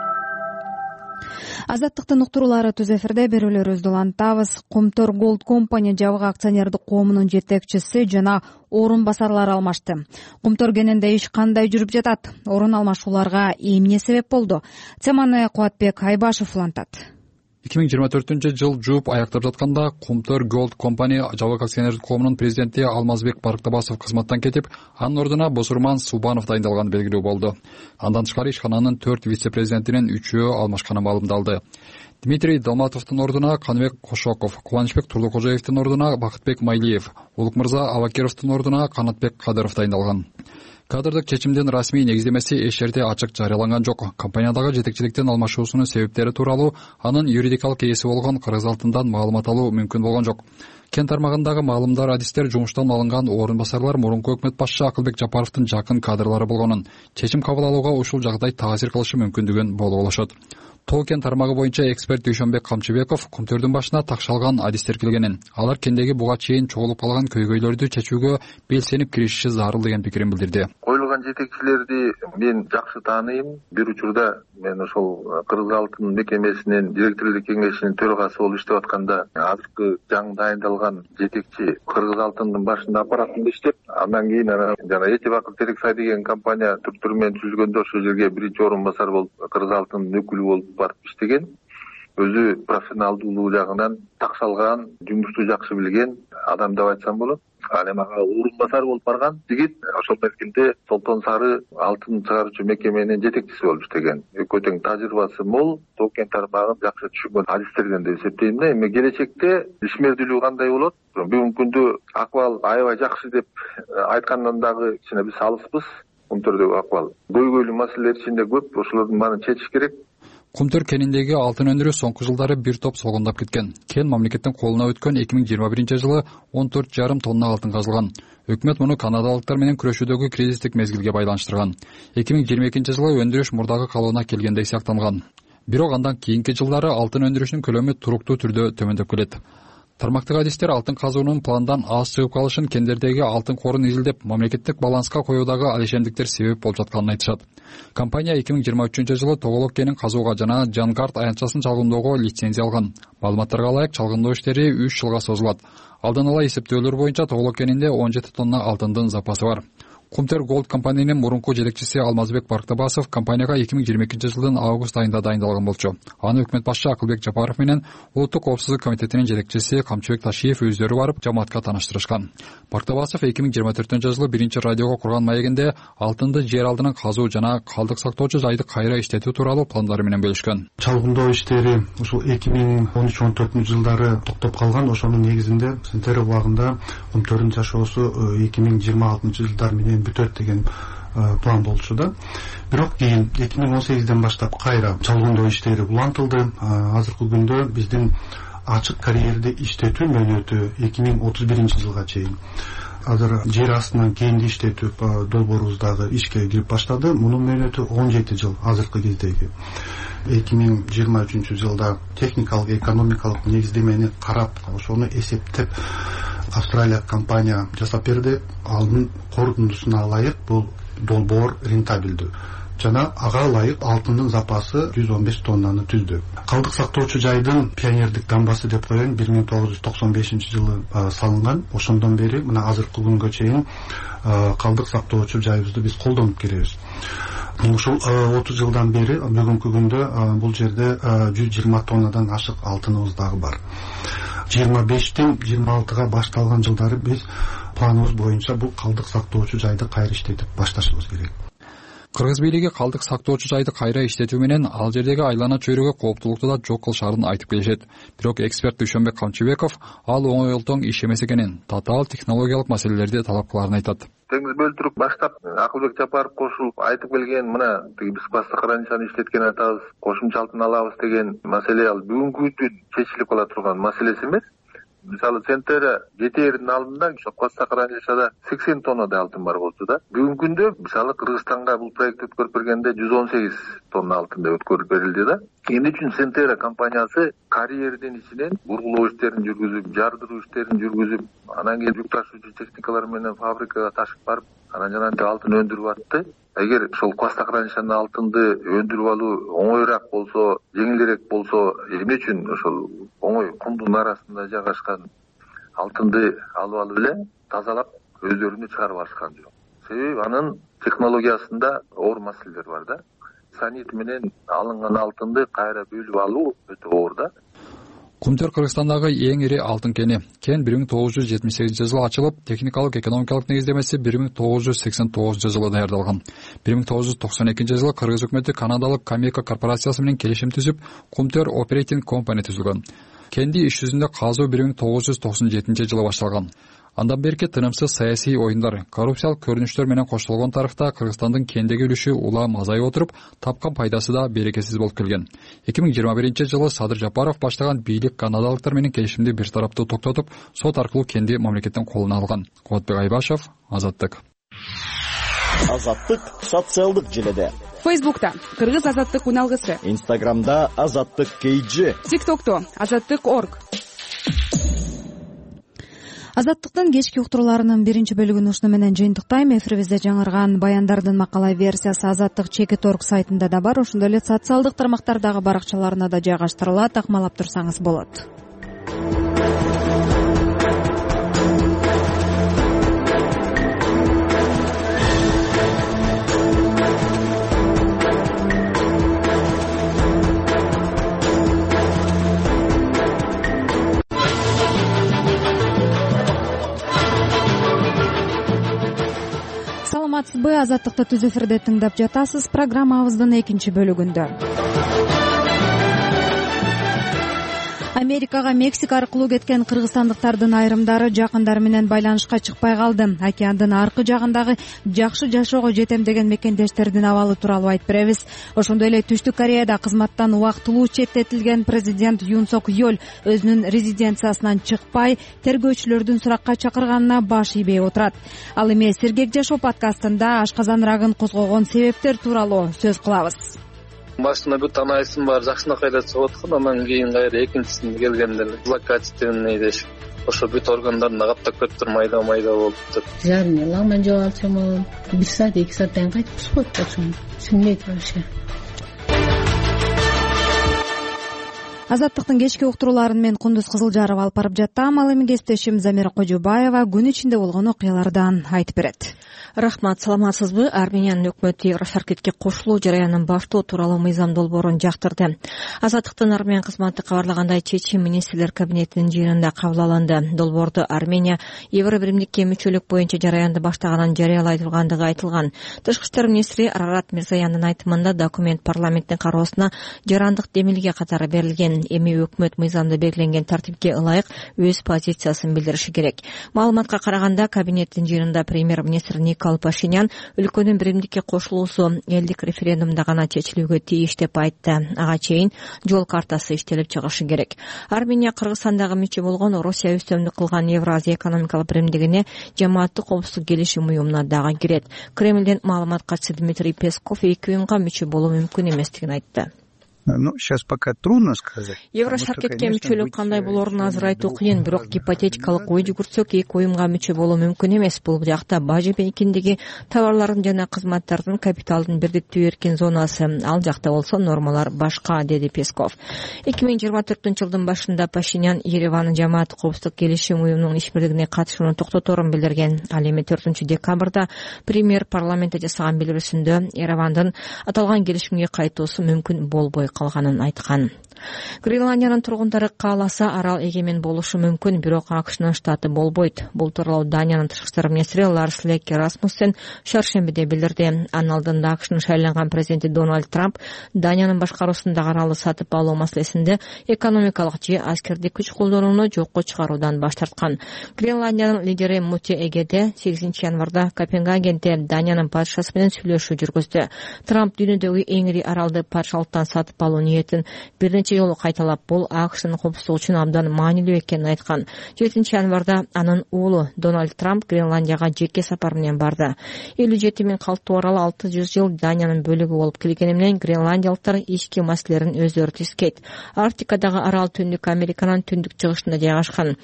Азаттыктын уктуруулары түз эфирде берүүлөрүбүздү улантабыз. Кумтөр Gold Company жабык акционердик коомунун жетекчиси жана орун басарлары алмашты. Кумтөр кененде иш кандай жүрүп жатат? Орун алмашууларга эмне себеп болду? Теманы Кубатбек Айбашев улантат. 2024 жыл жууп аяктап жатканда Кумтөр Gold Company жабык акционердик коомунун президенти Алмазбек Барктабасов кызматтан кетип, анын ордуна Босурман Субанов дайындалганы белгилүү болду. Андан тышкары ишкананын 4 вице-президентинин 3-өө алмашканы маалымдалды. Дмитрий Долматовдун ордуна Каныбек Кошоков, Кубанычбек Турлукожоевдин ордуна Бакытбек Майлиев, Улукмырза Абакировдун ордуна Канатбек Кадыров дайындалган. Кадрдык чечимдин расмий негиздемеси эч жерде ачык жарыяланган жок. Компаниядагы жетекчиликтин алмашуусунун себептери тууралуу анын юридикалык ээси болгон Кыргыз алтындан маалымат алуу мүмкүн болгон жок. Кен тармагындагы маалымдар адистер жумуштан алынган орун басарлар мурунку өкмөт башчы Акылбек Жапаровдун жакын кадрлары болгонун, чечим кабыл алууга ушул жагдай таасир кылышы мүмкүндүгүн болгоолошот. Тоо кен тармагы боюнча эксперт Дүйшөнбек Камчыбеков Кумтөрдүн башына такшалган адистер келгенин, алар кендеги буга чейин чогулуп калган көйгөйлөрдү чечүүгө белсенип киришиши зарыл деген пикирин билдирди. Коюлган калган жетекчилерди мен жакшы тааныйм. Бир учурда мен ошол Кыргыз алтын мекемесинин директорлук кеңешинин төрагасы болуп иштеп атканда азыркы жаңы дайындалган жетекчи Кыргыз алтындын башында аппаратында иштеп, андан кийин жана Эти Бакыт Терексай деген компания түртүрү менен түзүлгөндө ошол жерге биринчи орун басар болуп Кыргыз алтындын өкүлү болуп барып иштеген. Өзү профессионалдуулугу жагынан такшалган, жумушту жакшы билген адам деп айтсам болот. Ал эми ага орун басар болуп барган жигит ошол мезгилде Солтон Сары алтын чыгаруучу мекеменин жетекчиси болуп иштеген. Экөө тең тажрыйбасы мол, токен тармагын жакшы түшүнгөн адистерден деп эсептейм да. Эми келечекте ишмердүүлүгү кандай болот? Бүгүнкү күндө акыбал аябай жакшы деп айткандан дагы кичине биз алыспыз. Кумтөрдөгү акыбал көйгөйлүү маселелер ичинде көп, ошолордун баарын чечиш керек. Кумтөр кениндеги алтын өндүрүү соңку жылдары бир топ солгондоп кеткен. Кен мамлекеттин колуна өткөн 2021 жылы 14,5 тонна алтын казылган. Өкмөт муну канадалыктар менен күрөшүүдөгү кризистик мезгилге байланыштырган. 2022 жылы өндүрүш мурдагы калыбына келгендей сыяктанган. Бирок андан кийинки жылдары алтын өндүрүшүнүн көлөмү туруктуу түрдө төмөндөп келет. Тармактык адистер алтын казуунун пландан аз чыгып калышын кендердеги алтын корун изилдеп, мамлекеттик баланска коюудагы алешемдиктер себеп болуп жатканын айтышат. Компания 2023 жылы Тоголок кенин казууга жана Жангард аянтчасын чалгындоого лицензия алган. Маалыматтарга ылайык, чалгындоо иштери 3 жылга созулат. Алдын ала эсептөөлөр боюнча Тоголок кенинде 17 тонна алтындын запасы бар. Кумтөр Голд компаниянын мурунку жетекчиси Алмазбек Барктабасов компанияга 2022 жылдын август айында дайындалган болчу. Аны өкмөт башчы Акылбек Жапаров менен Улуттук коопсуздук комитетинин жетекчиси Камчыбек Ташиев өздөрү барып жамаатка тааныштырышкан. Барктабасов 2024 жылы биринчи радиого курган маегинде алтынды жер алдынан казуу жана калдык сактоочу жайды кайра иштетүү тууралуу пландары менен бөлүшкөн. Чалгындоо иштери ушул 2013-14 жылдары токтоп калган. Ошонун негизинде Сентер убагында Кумтөрдүн жашоосу 2026 жылдар менен бүтөт деген план болчу да. Бирок кийин 2018ден баштап кайра чалгындоо иштери улантылды. Азыркы күндө биздин ачык карьерди иштетүү мөөнөтү 2031 жылга чейин. Азыр жер астынан кенди иштетүү долбоорубуздагы ишке кирип баштады. Мунун мөөнөтү 17 жыл азыркы кездеги. 2023 жылда техникалык, экономикалык негиздемени карап, ошону эсептеп Австралия компания жасап берди. Алдын корутундусуна ылайык бул долбоор рентабелдүү. Жана ага ылайык алтындын запасы 115 тоннаны түздү. Калдык сактоочу жайдын пионердик дамбасы деп коеюн 1995 жылы салынган. Ошондон бери мына азыркы күнгө чейин калдык сактоочу жайыбызды биз колдонуп келебиз. Ушул 30 жылдан бери бүгүнкү күндө бул жерде 120 тоннадан ашык алтыныбыз дагы бар. 25тен 26га башталган жылдары биз планыбыз боюнча бул калдык сактоочу жайды кайра иштетип башташыбыз керек. Кыргыз бийлиги калдык сактоочу жайды кайра иштетүү менен ал жердеги айлана чөйрөгө кооптулукту да жок кылышаарын айтып келишет. Бирок эксперт Дүйшөнбек Камчыбеков ал оңой олтоң иш эмес экенин, татаал технологиялык маселелерди талап кылаарын айтат. Теңиз бөлтүрүп баштап Акылбек Жапаров кошулуп айтып келген мына биз баста кыранчаны иштеткен атабыз, кошумча алтын алабыз деген маселе ал бүгүнкү күндө чечилип кала турган маселеси эмес. Мисалы Центера жетээрдин алдында Коста Кыранчада 80 тоннадай алтын бар болчу да. Бүгүнкү күндө мисалы Кыргызстанга бул проект өткөрүп бергенде 118 тонна алтын деп өткөрүп берилди да. Эмне үчүн Центера компаниясы карьердин ичинен бургулоо иштерин жүргүзүп, жардыруу иштерин жүргүзүп, анан кийин жүк ташуучу техникалар менен фабрикага ташып барып, анан жана алтын өндүрүп атты. Эгер ошол Коста Кыранчанын алтынды өндүрүп алуу оңоюраак болсо, жеңилирээк болсо, эмне үчүн ошол оңой кумдун арасында жайгашкан алтынды алып эле тазалап өздөрүнө чыгарып алышкан жок. Себеби анын технологиясында оор маселелер бар да. Санит менен алынган алтынды кайра бөлүп алуу өтө оор да. Кумтөр Кыргызстандагы эң ири алтын кени. Кен 1978 жылы ачылып, техникалык экономикалык негиздемеси 1989 жылы даярдалган. 1992 жылы Кыргыз өкмөтү канадалык Камека корпорациясы менен келишим түзүп, Кумтөр Operating Company түзүлгөн. Кенди иш жүзүндө казуу 1997 жылы башталган. Андан берки тынымсыз саясий оюндар, коррупциялык көрүнүштөр менен коштолгон тарыхта Кыргызстандын кендеги үлүшү улам азайып отуруп, тапкан пайдасы да берекесиз болуп келген. 2021 жылы Садыр Жапаров баштаган бийлик канадалыктар менен келишимди бир тараптуу токтотуп, сот аркылуу кенди мамлекеттин колуна алган. Кубатбек Айбашев, Азаттык. Азаттык социалдык желеде. Фейсбукта Кыргыз Азаттык уналгысы. Инстаграмда Азаттык KG. ТикТокто Азаттык.org. Азаттыктын кечки уктурууларынын биринчи бөлүгүн ушуну менен жыйынтыктайм. Эфирибизде жаңырган баяндардын макала версиясы Азаттык Чекит.орг сайтында да бар. Ошондой эле социалдык тармактардагы баракчаларына да жайгаштырылат. Акмалап турсаңыз болот. Саламатсызбы? Азаттыкты түз эфирде тыңдап жатасыз. Программабыздын экинчи бөлүгүндө Америкага Мексика аркылуу кеткен кыргызстандыктардын айрымдары жакындары менен байланышка чыкпай калды. Океандын аркы жагындагы жакшы жашоого жетем деген мекендештердин абалы тууралуу айтып беребиз. Ошондой эле Түштүк Кореяда кызматтан убактылуу четтетилген президент Юн Сок Йол өзүнүн резиденциясынан чыкпай, тергөөчүлөрдүн суракка чакырганына баш ийбей отурат. Ал эми Сергек жашоо подкастында ашказан рагын козгогон себептер тууралуу сөз кылабыз. Башында бүт анализим бар, жакшынакай эле чыгып аткан, анан кийин кайра экинчисинде келгенде эле злокачественный дешип, ошо бүт органдарында каптап кетиптир, майда болуптур. Жарым ламан жеп алсам, 1 саат 2 сааттан кайтып түшүп ошону түшүнбөйт вообще. Азаттыктын кечки уктурууларын мен Кундуз Кызылжаров алып барып жаттым. Ал эми кесиптешим Замира Кожубаева күн ичинде болгон окуялардан айтып берет. Рахмат, саламатсызбы? Армениянын өкмөтү Еврошаркетке кошулуу жараянын баштоо тууралуу мыйзам долбоорун жактырды. Азаттыктын Армения кызматы кабарлагандай, чечим министрлер кабинетинин жыйынында кабыл алынды. Долбоорду Армения Евробиримдикке мүчөлүк боюнча жараянды баштаганын жарыялай тургандыгы айтылган. Тышкы иштер министри Арарат Мирзаяндын айтымында документ парламенттин кароосуна жарандык демилге катары берилген. Эми өкмөт мыйзамда белгиленген тартипке ылайык өз позициясын билдириши керек. Маалыматка караганда, кабинеттин жыйынында премьер-министр Никол Пашинян өлкөнүн биримдикке кошулуусу элдик референдумда гана чечилүүгө тийиш деп айтты. Ага чейин жол картасы иштелип чыгышы керек. Армения Кыргызстандагы мүчө болгон Россия үстөмдүк кылган Евразия экономикалык биримдигине жамааттык коопсуздук келишим уюмуна дагы кирет. Кремлден маалымат катчысы Дмитрий Песков эки уюмга мүчө болуу мүмкүн эместигин айтты. Сейчас пока трудно сказать. Еврошаркетке мүчөлүк кандай болоорун азыр айтуу кыйын, бирок гипотетикалык ой жүгүртсөк, эки уюмга мүчө болуу мүмкүн эмес. Бул жакта бажы пенкиндеги товарлардын жана кызматтардын капиталдын бирдиктүү эркин зонасы. Ал жакта болсо нормалар башка, деди Песков. 2024-жылдын башында Пашинян Еревандын жамааттык коопсуздук келишим уюмунун ишбирдигине катышууну токтоторун билдирген. Ал эми 4-декабрда премьер парламентте жасаган билдирүүсүндө Еревандын аталган келишимге кайтуусу мүмкүн болбой калганын айткан. Гренландиянын тургундары кааласа арал эгемен болушу мүмкүн, бирок АКШнын штаты болбойт. Бул тууралуу Даниянын тышкы иштер министри Ларс Леке Расмуссен шаршембиде билдирди. Анын алдында АКШнын шайланган президенти Дональд Трамп Даниянын башкаруусундагы аралды сатып алуу маселесинде экономикалык же аскердик күч колдонууну жокко чыгаруудан баш тарткан. Гренландиянын лидери Муте Эгеде 8 январда Копенгагенде Даниянын падышасы менен сүйлөшүү жүргүздү. Трамп дүйнөдөгү эң ири аралды падышалыктан сатып алуу ниетин бирнече жолу кайталап, бул АКШнын коопсуздугу үчүн абдан маанилүү экенин айткан. 7 январда анын уулу Дональд Трамп Гренландияга жеке сапар менен барды. 57 миң калктуу арал 600 жыл Даниянын бөлүгү болуп келгени менен гренландиялыктар ички маселелерин өздөрү тизгейт. Арктикадагы арал Түндүк Американын түндүк чыгышында жайгашкан.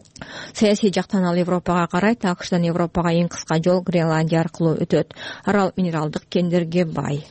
Саясий жактан ал Европага карайт. АКШдан Европага эң кыска жол Гренландия аркылуу өтөт. Арал минералдык кендерге бай.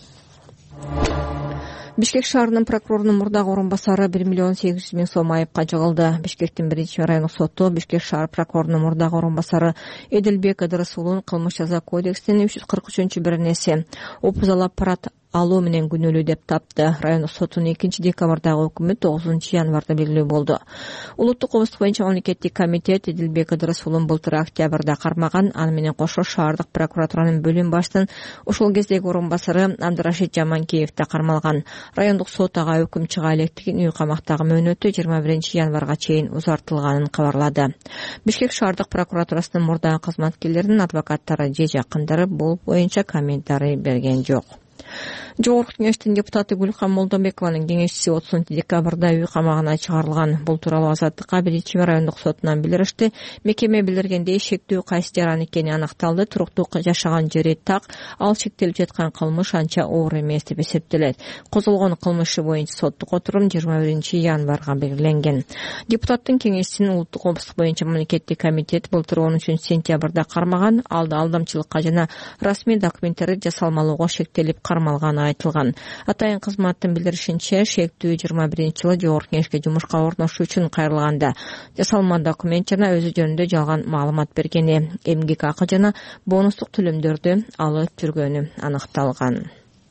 Бишкек шаарынын прокурорунун мурдагы орун басары 1 миллион 800 миң сом айыпка жыгылды. Бишкектин 1-чи райондук соту Бишкек шаар прокурорунун мурдагы орун басары Эдилбек Ыдырысуулун кылмыш жаза кодексинин 343-беренеси опузалап парат алуу менен күнөөлүү деп тапты. Райондук сотунун 2-декабрдагы өкүмү 9-январда белгилүү болду. Улуттук коопсуздук боюнча мамлекеттик комитет Эдилбек Ыдырысуулун былтыр октябрда кармаган. Аны менен кошо шаардык прокуратуранын бөлүм баштын ошол кездеги орун басары Абдырашид Жаманкеев да кармалган. Райондук сот ага өкүм чыга электигин үй камактагы мөөнөтү 21-январга чейин узартылганын кабарлады. Бишкек шаардык прокуратурасынын мурдагы кызматкерлеринин адвокаттары же жакындары бул боюнча комментарий берген жок. Жогорку Кеңештин депутаты Гүлкан Молдобекованын кеңешчиси 30-декабрда үй камагына чыгарылган. Бул тууралуу Азаттыкка 1 райондук сотунан билдиришти. Мекеме билдиргендей, шектүү кайсы жаран экени аныкталды. Туруктуу жашаган жери так, ал шектелип жаткан кылмыш анча оор эмес деп эсептелет. Козголгон кылмышы боюнча соттук отурум 21 январга белгиленген. Депутаттын кеңешчисинин улуттук коопсуздук боюнча мамлекеттик комитет былтыр 13-сентябрда кармаган, алда алдамчылыкка жана расмий документтерди жасалмалоого шектелип кармалганы айтылган. Атайын кызматтын билдиришинче, шектүү 21-жылы Жогорку Кеңешке жумушка орношуу үчүн кайрылганда жасалма документ жана өзү жөнүндө жалган маалымат бергени, эмгек акы жана бонустук төлөмдөрдү алып жүргөнү аныкталган.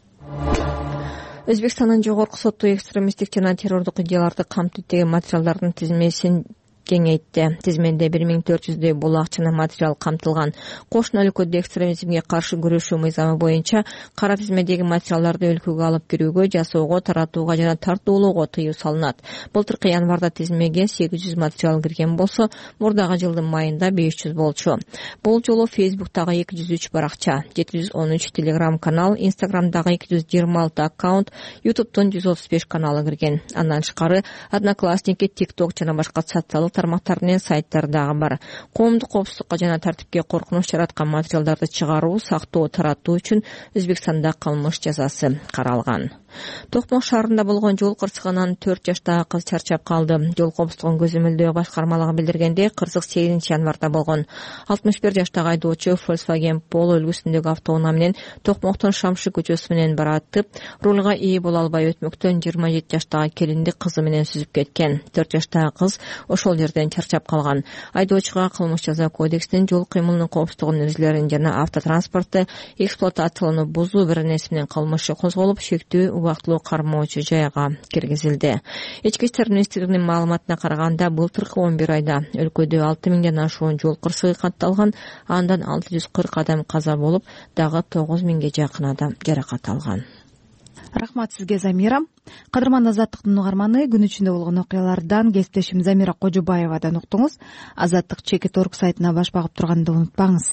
Өзбекстандын жогорку соту экстремисттик жана террордук идеяларды камтыйт деген материалдардын тизмесин кеңейтти. Тизменде 1400дөй бул акчаны материал камтылган. Кошуна өлкөдө экстремизмге каршы күрөшүү мыйзамы боюнча кара тизмедеги материалдарды өлкөгө алып кирүүгө, жасоого, таратууга жана тартуулоого тыюу салынат. Былтыркы январда тизмеге 800 материал кирген болсо, мурдагы жылдын майында 500 болчу. Бул жолу Facebook'тагы 203 баракча, 713 Telegram канал, Instagram'дагы 226 аккаунт, YouTube'тун 135 каналы кирген. Андан тышкары Одноклассники, TikTok жана башка социалдык тармактар менен сайттар дагы бар. Коомдук коопсуздукка жана тартипке коркунуч жараткан материалдарды чыгаруу, сактоо, таратуу үчүн Өзбекстанда кылмыш жазасы каралган. Токмок шаарында болгон жол кырсыгынан 4 жаштагы кыз чарчап калды. Жол коопсуздугун көзөмөлдөө башкармалыгы билдиргенде, кырсык 8-январда болгон. 61 жаштагы айдоочу Volkswagen Polo үлгүсүндөгү автоунаа менен Токмоктун Шамшы көчөсү менен баратып, рулга ээ боло албай өтмөктөн 27 жаштагы келинди кызы менен сүзүп кеткен. 4 жаштагы кыз ошол жерден чарчап калган. Айдоочуга кылмыш жаза кодексинин жол кыймылынын коопсуздугун эрежелерин жана автотранспортты эксплуатациялоону бузуу беренеси менен кылмышы козголуп, шектүү убактылуу кармоочу жайга киргизилди. Ички иштер министрлигинин маалыматына караганда, былтыркы 11 айда өлкөдө 6000ден ашуун жол кырсыгы катталган, андан 640 адам каза болуп, дагы 9000ге жакын адам жаракат алган. Рахмат сизге, Замира. Кадырман Азаттыктын угарманы, күн ичинде болгон окуялардан кесиптешим Замира Кожобаевадан уктуңуз. Азаттык Чекит.org сайтына баш багып турганды унутпаңыз.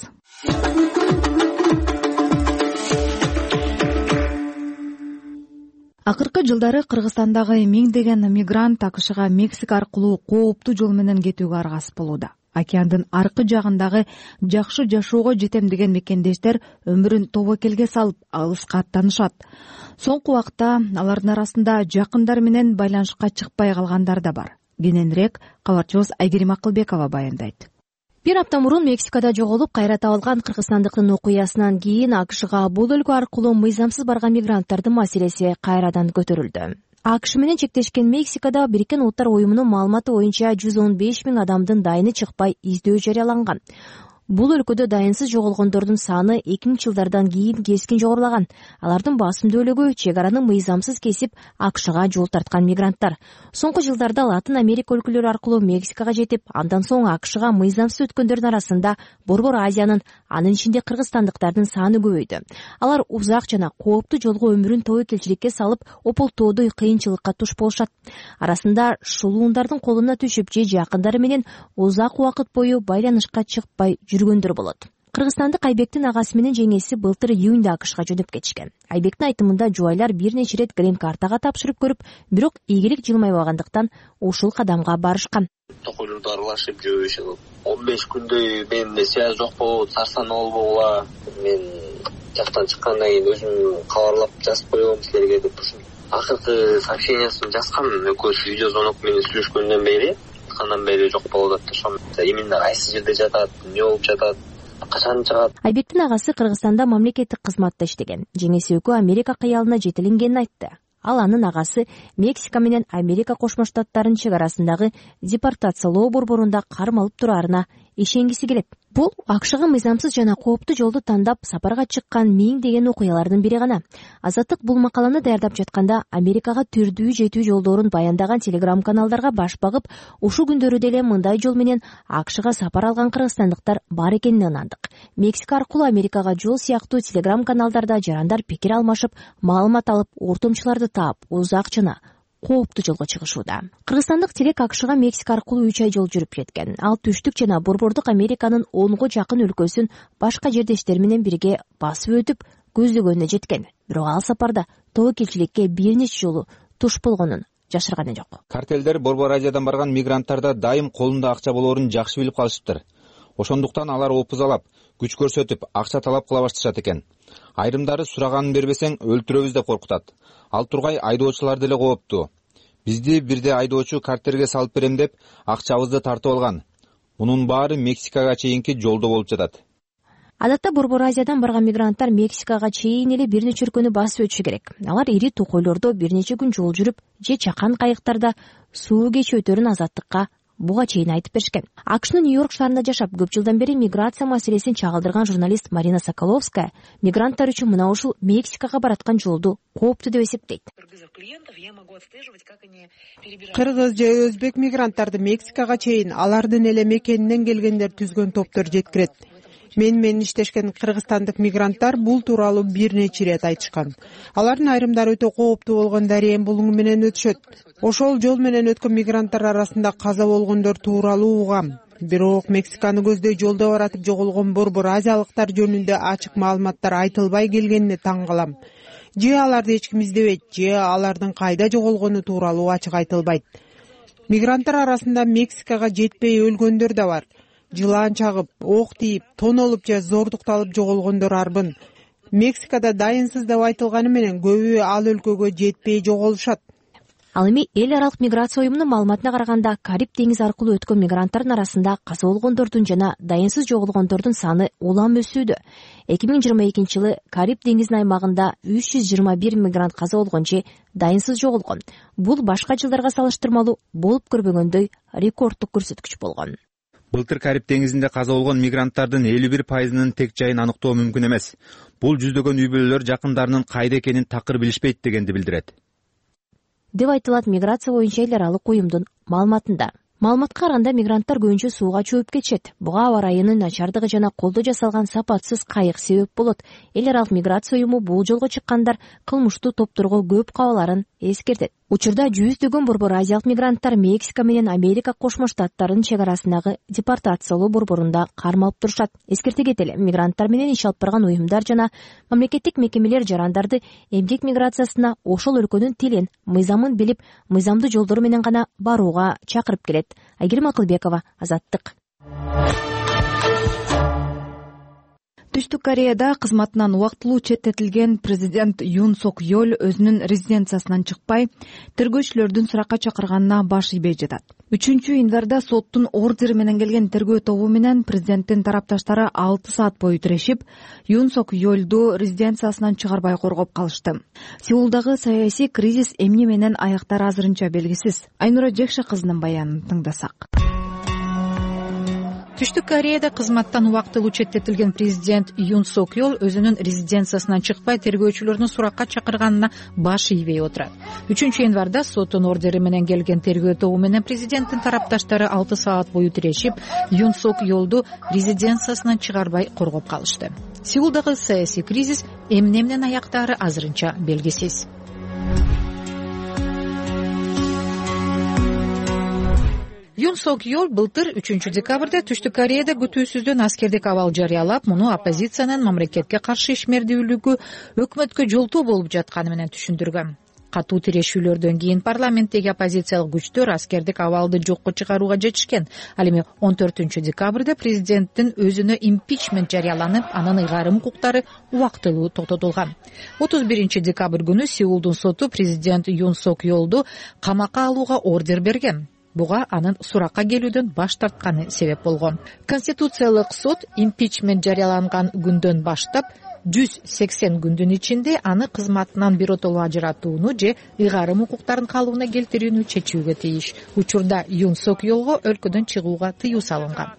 Акыркы жылдары Кыргызстандагы миңдеген мигрант АКШга Мексика аркылуу кооптуу жол менен кетүүгө аргасыз болууда. Океандын аркы жагындагы жакшы жашоого жетем деген мекендештер өмүрүн тобокелге салып алыска аттанышат. Соңку убакта алардын арасында жакындар менен байланышка чыкпай калгандар да бар. Кененирээк кабарчыбыз Айгерим Акылбекова баяндайт. Бир апта мурун Мексикада жоголуп кайра табылган кыргызстандыктын окуясынан кийин АКШга бул өлкө аркылуу мыйзамсыз барган мигранттардын маселеси кайрадан көтөрүлдү. АКШ менен чектешкен Мексикада Бириккен Улуттар уюмунун маалыматы боюнча 115 000 адамдын дайыны чыкпай издөө жарыяланган. Бул өлкөдө дайынсыз жоголгондордун саны 2000 жылдардан кийин кескин жогорулаган. Алардын басымдуулугу чек араны мыйзамсыз кесип АКШга жол тарткан мигранттар. Соңку жылдарда Латын Америка өлкөлөрү аркылуу Мексикага жетип, андан соң АКШга мыйзамсыз өткөндөрдүн арасында Борбор Азиянын, анын ичинде кыргызстандыктардын саны көбөйдү. Алар узак жана кооптуу жолго өмүрүн тобокелчиликке салып, ополтоодой кыйынчылыкка туш болушат. Арасында шулуундардын колуна түшүп же жакындары менен узак убакыт бою байланышка чыкпай жүргөндөр болот. Кыргызстандык Айбектин агасы менен жеңеси былтыр июнда АКШга жөнөп кетишкен. Айбектин айтымында жубайлар бир нече ирет грин-картага тапшырып көрүп, бирок ийгилик жылмайбагандыктан ушул кадамга барышкан. Токойлорду аралашып жүрүп, 15 күндөй менде связь жок болуп, сарсануу болбогула, мен жактан чыккандан кийин өзүм кабарлап жазып коем силерге деп ушул. Акыркы сообщениясын жазган экөөсү видео звонок менен сүйлөшкөндөн бери, андан бери жок болуп атат. Ошол именно кайсы жерде жатат, эмне болуп жатат, качан чыгат. Айбектин агасы Кыргызстанда мамлекеттик кызматта иштеген. Жеңеси экөө Америка кыялына жетелингенин айтты. Ал анын агасы Мексика менен Америка Кошмо Штаттарынын чек арасындагы депортациялоо борборунда кармалып турарына ишенгиси келет. Бул АКШга мыйзамсыз жана кооптуу жолду тандап сапарга чыккан миңдеген окуялардын бири гана. Азаттык бул макаланы даярдап жатканда Америкага түрдүү жетүү жолдорун баяндаган телеграм каналдарга баш багып, ушул күндөрү деле мындай жол менен АКШга сапар алган кыргызстандыктар бар экенин ынандык. Мексика аркылуу Америкага жол сыяктуу телеграм каналдарда жарандар пикир алмашып, маалымат алып, ортомчуларды таап, узак жана кооптуу жолго чыгышууда. Кыргызстандык телек АКШга Мексика аркылуу 3 ай жол жүрүп жеткен. Ал түштүк жана борбордук Американын 10го жакын өлкөсүн башка жердештери менен бирге басып өтүп көздөгөнүнө жеткен. бирок ал сапарда тобокелчиликке бир нече жолу туш болгонун жашырганы жок. Картелдер Борбор Азиядан барган мигранттарда дайым колунда акча болоорун жакшы билип калышыптыр. Ошондуктан алар опузалап, күч көрсөтүп, акча талап кыла башташат экен. Айрымдары сураганын бербесең өлтүрөбүз деп коркутат. Ал тургай айдоочулар деле кооптуу. Бизди бирде айдоочу картерге салып берем деп акчабызды тартып алган. Мунун баары Мексикага чейинки жолдо болуп жатат. Адатта Борбор Азиядан барган мигранттар Мексикага чейин эле бир нече өлкөнү басып өтүшү керек. Алар ири токойлордо бир нече күн жол жүрүп, же чакан кайыктарда суу кечип өтөрүн азаттыкка буга чейин айтып беришкен. АКШнын Нью-Йорк шаарында жашап, көп жылдан бери миграция маселесин чагылдырган журналист Марина Соколовская мигранттар үчүн мына ушул Мексикага бараткан жолду кооптуу деп эсептейт. Кыргыз же өзбек мигранттарды Мексикага чейин алардын эле мекенинен келгендер түзгөн топтор жеткирет. Менен иштешкен кыргызстандык мигранттар бул тууралуу бир нече ирет айтышкан. Алардын айрымдары өтө кооптуу болгон дарыян булуңу менен өтүшөт. Ошол жол менен өткөн мигранттар арасында каза болгондор тууралуу угам. Бирок Мексиканы көздөй жолдо баратып жоголгон Борбор Азиялыктар жөнүндө ачык маалыматтар айтылбай келгенине таң калам. Же аларды эч ким издебейт, же алардын кайда жоголгону тууралуу ачык айтылбайт. Мигранттар арасында Мексикага жетпей өлгөндөр да бар. Жылаан чагып, ок тийип, тонолуп же зордукталып жоголгондор арбын. Мексикада дайынсыз деп айтылганы менен көбү ал өлкөгө жетпей жоголушат. Ал эми эл аралык миграция уюмунун маалыматына караганда, Кариб деңизи аркылуу өткөн мигранттардын арасында каза болгондордун жана дайынсыз жоголгондордун саны улам өсүүдө. 2022 жылы Кариб деңизинин аймагында 321 мигрант каза болгон же дайынсыз жоголгон. Бул башка жылдарга салыштырмалуу болуп көрбөгөндөй рекорддук көрсөткүч болгон. Былтыр Кариб деңизинде каза болгон мигранттардын 51%-нын тек жайын аныктоо мүмкүн эмес. Бул жүздөгөн үй бүлөлөр жакындарынын кайда экенин такыр билишпейт дегенди билдирет. Деп айтылат миграция боюнча эл аралык уюмдун маалыматында. Маалыматка караганда мигранттар көбүнчө сууга чөбүп кетишет. Буга аба ырайынын начардыгы жана колдо жасалган сапатсыз кайык себеп болот. Эл аралык миграция уюму бул жолго чыккандар кылмыштуу топторго көп кабаларын эскертет. Учурда жүздөгөн Борбор Азиялык мигранттар Мексика менен Америка Кошмо Штаттарынын чек арасындагы депортациялоо борборунда кармалып турушат. Эскерте кетели, мигранттар менен иш алып барган уюмдар жана мамлекеттик мекемелер жарандарды эмгек миграциясына ошол өлкөнүн тилин, мыйзамын билип, мыйзамдуу жолдор менен гана барууга чакырып келет. Айгерим Акылбекова, Азаттык. Түштүк Кореяда кызматынан убактылуу четтетилген президент Юн Сок Йол өзүнүн резиденциясынан чыкпай, тергөөчүлөрдүн суракка чакырганына баш ийбей жатат. 3-январда соттун ордери менен келген тергөө тобу менен президенттин тарапташтары 6 саат бою тирешип, Юн Сок Йолду резиденциясынан чыгарбай коргоп калышты. Сеулдагы саясий кризис эмне менен аяктары азырынча белгисиз. Айнура Жекше кызынын баянын тыңдасак. Түштүк Кореяда кызматтан убактылуу четтетилген президент Юн Сок Йол өзүнүн резиденциясынан чыкпай тергөөчүлөрдүн суракка чакырганына баш ийбей отурат. 3-январда соттун ордери менен келген тергөө тобу менен президенттин тарапташтары 6 саат бою тирешип, Юн Сок Йолду резиденциясынан чыгарбай коргоп калышты. Сеулдагы саясий кризис эмне менен аяктаары азырынча белгисиз. Юн Сок Йол былтыр 3-декабрда Түштүк Кореяда күтүүсүздөн аскердик абал жарыялап, муну оппозициянын мамлекетке каршы ишмердүүлүгү өкмөткө жолтоо болуп жатканы менен түшүндүргөн. Катуу тирешүүлөрдөн кийин парламенттеги оппозициялык күчтөр аскердик абалды жокко чыгарууга жетишкен. Ал эми 14-декабрда президенттин өзүнө импичмент жарыяланып, анын ыйгарым укуктары убактылуу токтотулган. 31-декабрь күнү Сеулдун соту президент Юн Сок Йолду камакка алууга ордер берген. Буга анын суракка келүүдөн баш тартканы себеп болгон. Конституциялык сот импичмент жарыяланган күндөн баштап 180 күндүн ичинде аны кызматынан биротолуу ажыратууну же ыйгарым укуктарын калыбына келтирүүнү чечүүгө тийиш. Учурда Юн Сок Йолго өлкөдөн чыгууга тыюу салынган.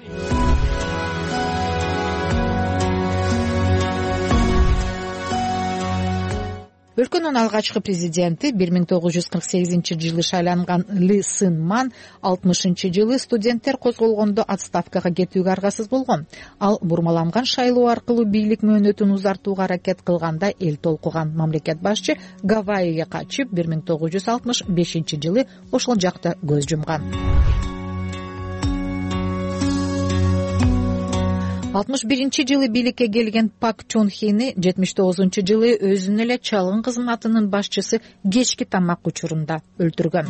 Өлкөнүн алгачкы президенти 1948-жылы шайланган Ли Сын Ман 60-жылы студенттер козголгондо отставкага кетүүгө аргасыз болгон. Ал бурмаланган шайлоо аркылуу бийлик мөөнөтүн узартууга аракет кылганда эл толкуган мамлекет башчы Гавайиге качып 1965-жылы ошол жакта көз жумган. 61-жылы бийликке келген Пак Чон Хени 79-жылы өзүнүн эле чалгын кызматынын башчысы кечки тамак учурунда өлтүргөн.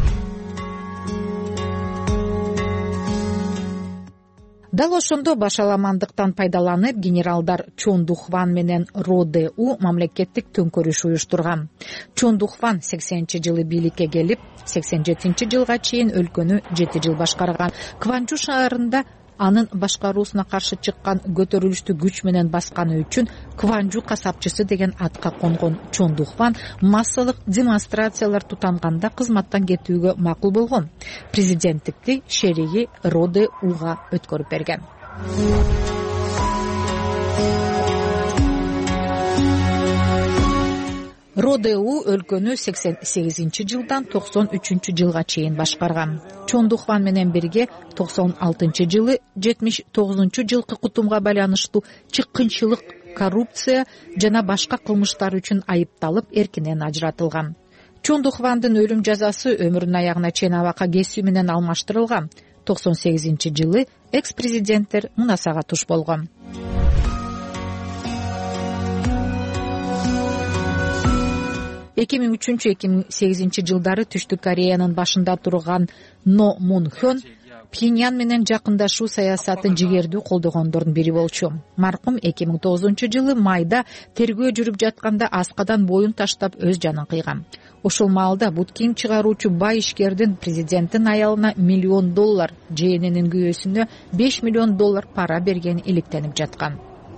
Дал ошондо башаламандыктан пайдаланып генералдар Чон Духван менен Ро Де У мамлекеттик төңкөрүш уюштурган. Чон Духван 80-жылы бийликке келип, 87-жылга чейин өлкөнү 7 жыл башкарган. Кванчу шаарында анын башкаруусуна каршы чыккан көтөрүлүштү күч менен басканы үчүн Кванчу касапчысы деген атка конгон Чон Духван массалык демонстрациялар тутанганда кызматтан кетүүгө макул болгон. Президенттикти шериги Ро Де Уга өткөрүп берген. Ро Де У өлкөнү 88-жылдан 93-жылга чейин башкарган. Чон Духван менен бирге 96-жылы 79-жылкы кутумга байланыштуу чыккынчылык, коррупция жана башка кылмыштар үчүн айыпталып эркинен ажыратылган. Чон Духвандын өлүм жазасы өмүрүнүн аягына чейин абакка кесүү менен алмаштырылган. 98-жылы экс-президенттер мунасага туш болгон. 2003-2008 жылдары Түштүк Кореянын башында турган Но Мун Хён Пхеньян менен жакындашуу саясатын жигердүү колдогондордун бири болчу. Маркум 2009-жылы майда тергөө жүрүп жатканда аскадан боюн таштап өз жанын кыйган. Ошол маалда бут кийим чыгаруучу бай ишкердин президенттин аялына $1 миллион, жээненин күйөөсүнө $5 миллион пара бергени иликтенип жаткан.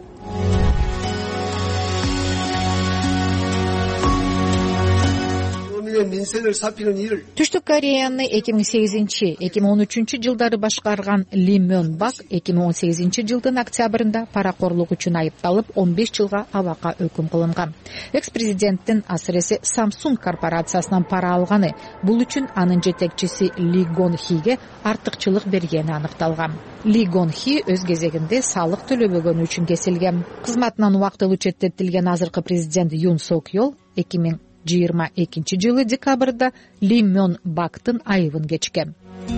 Түштүк Кореяны 2008-2013 жылдары башкарган Ли Мён Бак 2018 жылдын октябрында паракорлук үчүн айыпталып 15 жылга абакка өкүм кылынган. Экс-президенттин асыресе Samsung корпорациясынан пара алганы, бул үчүн анын жетекчиси Ли Гон Хиге артыкчылык бергени аныкталган. Ли Гон Хи өз кезегинде салык төлөбөгөнү үчүн кесилген. Кызматынан убактылуу четтетилген азыркы президент Юн Сок Йол 2022-жылы декабрда Ли Мён Бактын айыбын кечкен.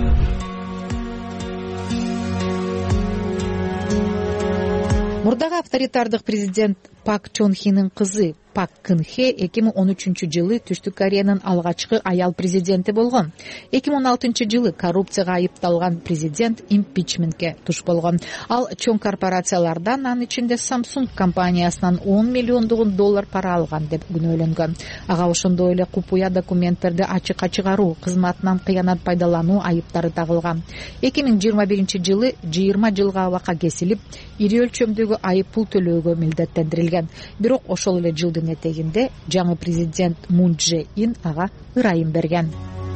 Мурдагы авторитардык президент Пак Чон Хинин кызы Пак Кын Хе 2013-жылы Түштүк Кореянын алгачкы аял президенти болгон. 2016-жылы коррупцияга айыпталган президент импичментке туш болгон. Ал чоң корпорациялардан, анын ичинде Samsung компаниясынан $10 миллион пара алган деп күнөөлөнгөн. Ага ошондой эле купуя документтерди ачыкка чыгаруу, кызматынан кыянат пайдалануу айыптары тагылган. 2021-жылы 20 жылга абакка кесилип, ири өлчөмдөгү айып пул төлөөгө милдеттендирилген. Бирок ошол эле жылдын этегинде жаңы президент Мун Дже Ин ага ырайым берген.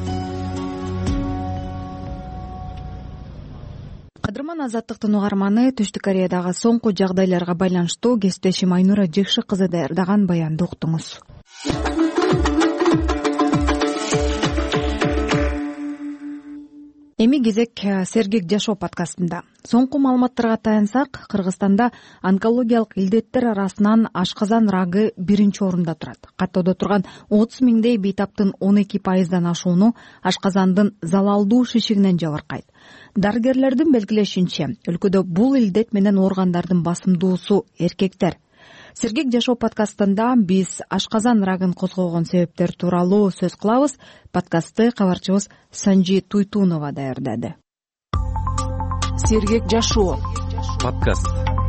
Кадырман Азаттыктын угарманы Түштүк Кореядагы соңку жагдайларга байланыштуу кесиптешим Айнура Жекши кызы даярдаган баянды уктуңуз. Эми кезек Сергек жашоо подкастында. Соңку маалыматтарга таянсак, Кыргызстанда онкологиялык илдеттер арасынан ашказан рагы 1-орунда турат. Каттоодо турган 30 миңдей бейтаптын 12% ашууну ашказандын залалдуу шишигинен жабыркайт. Дарыгерлердин белгилешинче, өлкөдө бул илдет менен ооргандардын басымдуусу эркектер. Сергек жашоо подкастында биз ашказан рагын козгогон себептер тууралуу сөз кылабыз. Подкастты кабарчыбыз Санжи Туйтунова даярдады. Сергек жашоо подкаст.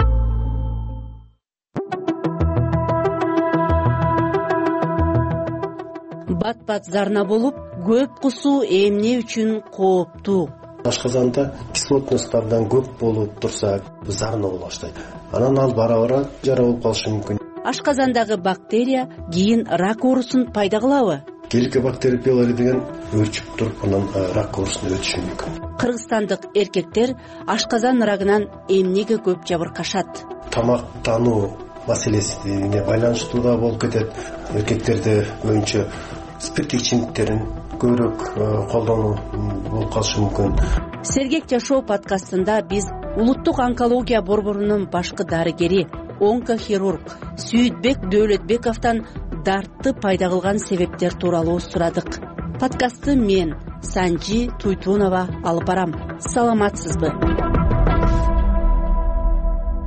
Бат-бат зарна болуп, көп кусуу эмне үчүн кооптуу? Ашказанда кислотносттордон көп болуп турса, зарна боло баштайт. Анан ал бара-бара жара болуп калышы мүмкүн. Ашказандагы бактерия кийин рак оорусун пайда кылабы? Геликобактер пилори деген өлчүп туруп, анан рак оорусуна өтүшү мүмкүн. Кыргызстандык эркектер ашказан рагынан эмнеге көп жабыркашат? Тамактануу маселесине байланыштуу да болуп кетет. Эркектерде көбүнчө спирт ичимдиктерин көбүрөөк колдонуу болуп калышы мүмкүн. Сергек жашоо подкастында биз улуттук онкология борборунун башкы дарыгери, онкохирург Сүйүтбек Дөөлөтбековдон дартты пайда кылган себептер тууралуу сурадык. Подкастты мен, Санжи Туйтунова алып барам. Саламатсызбы?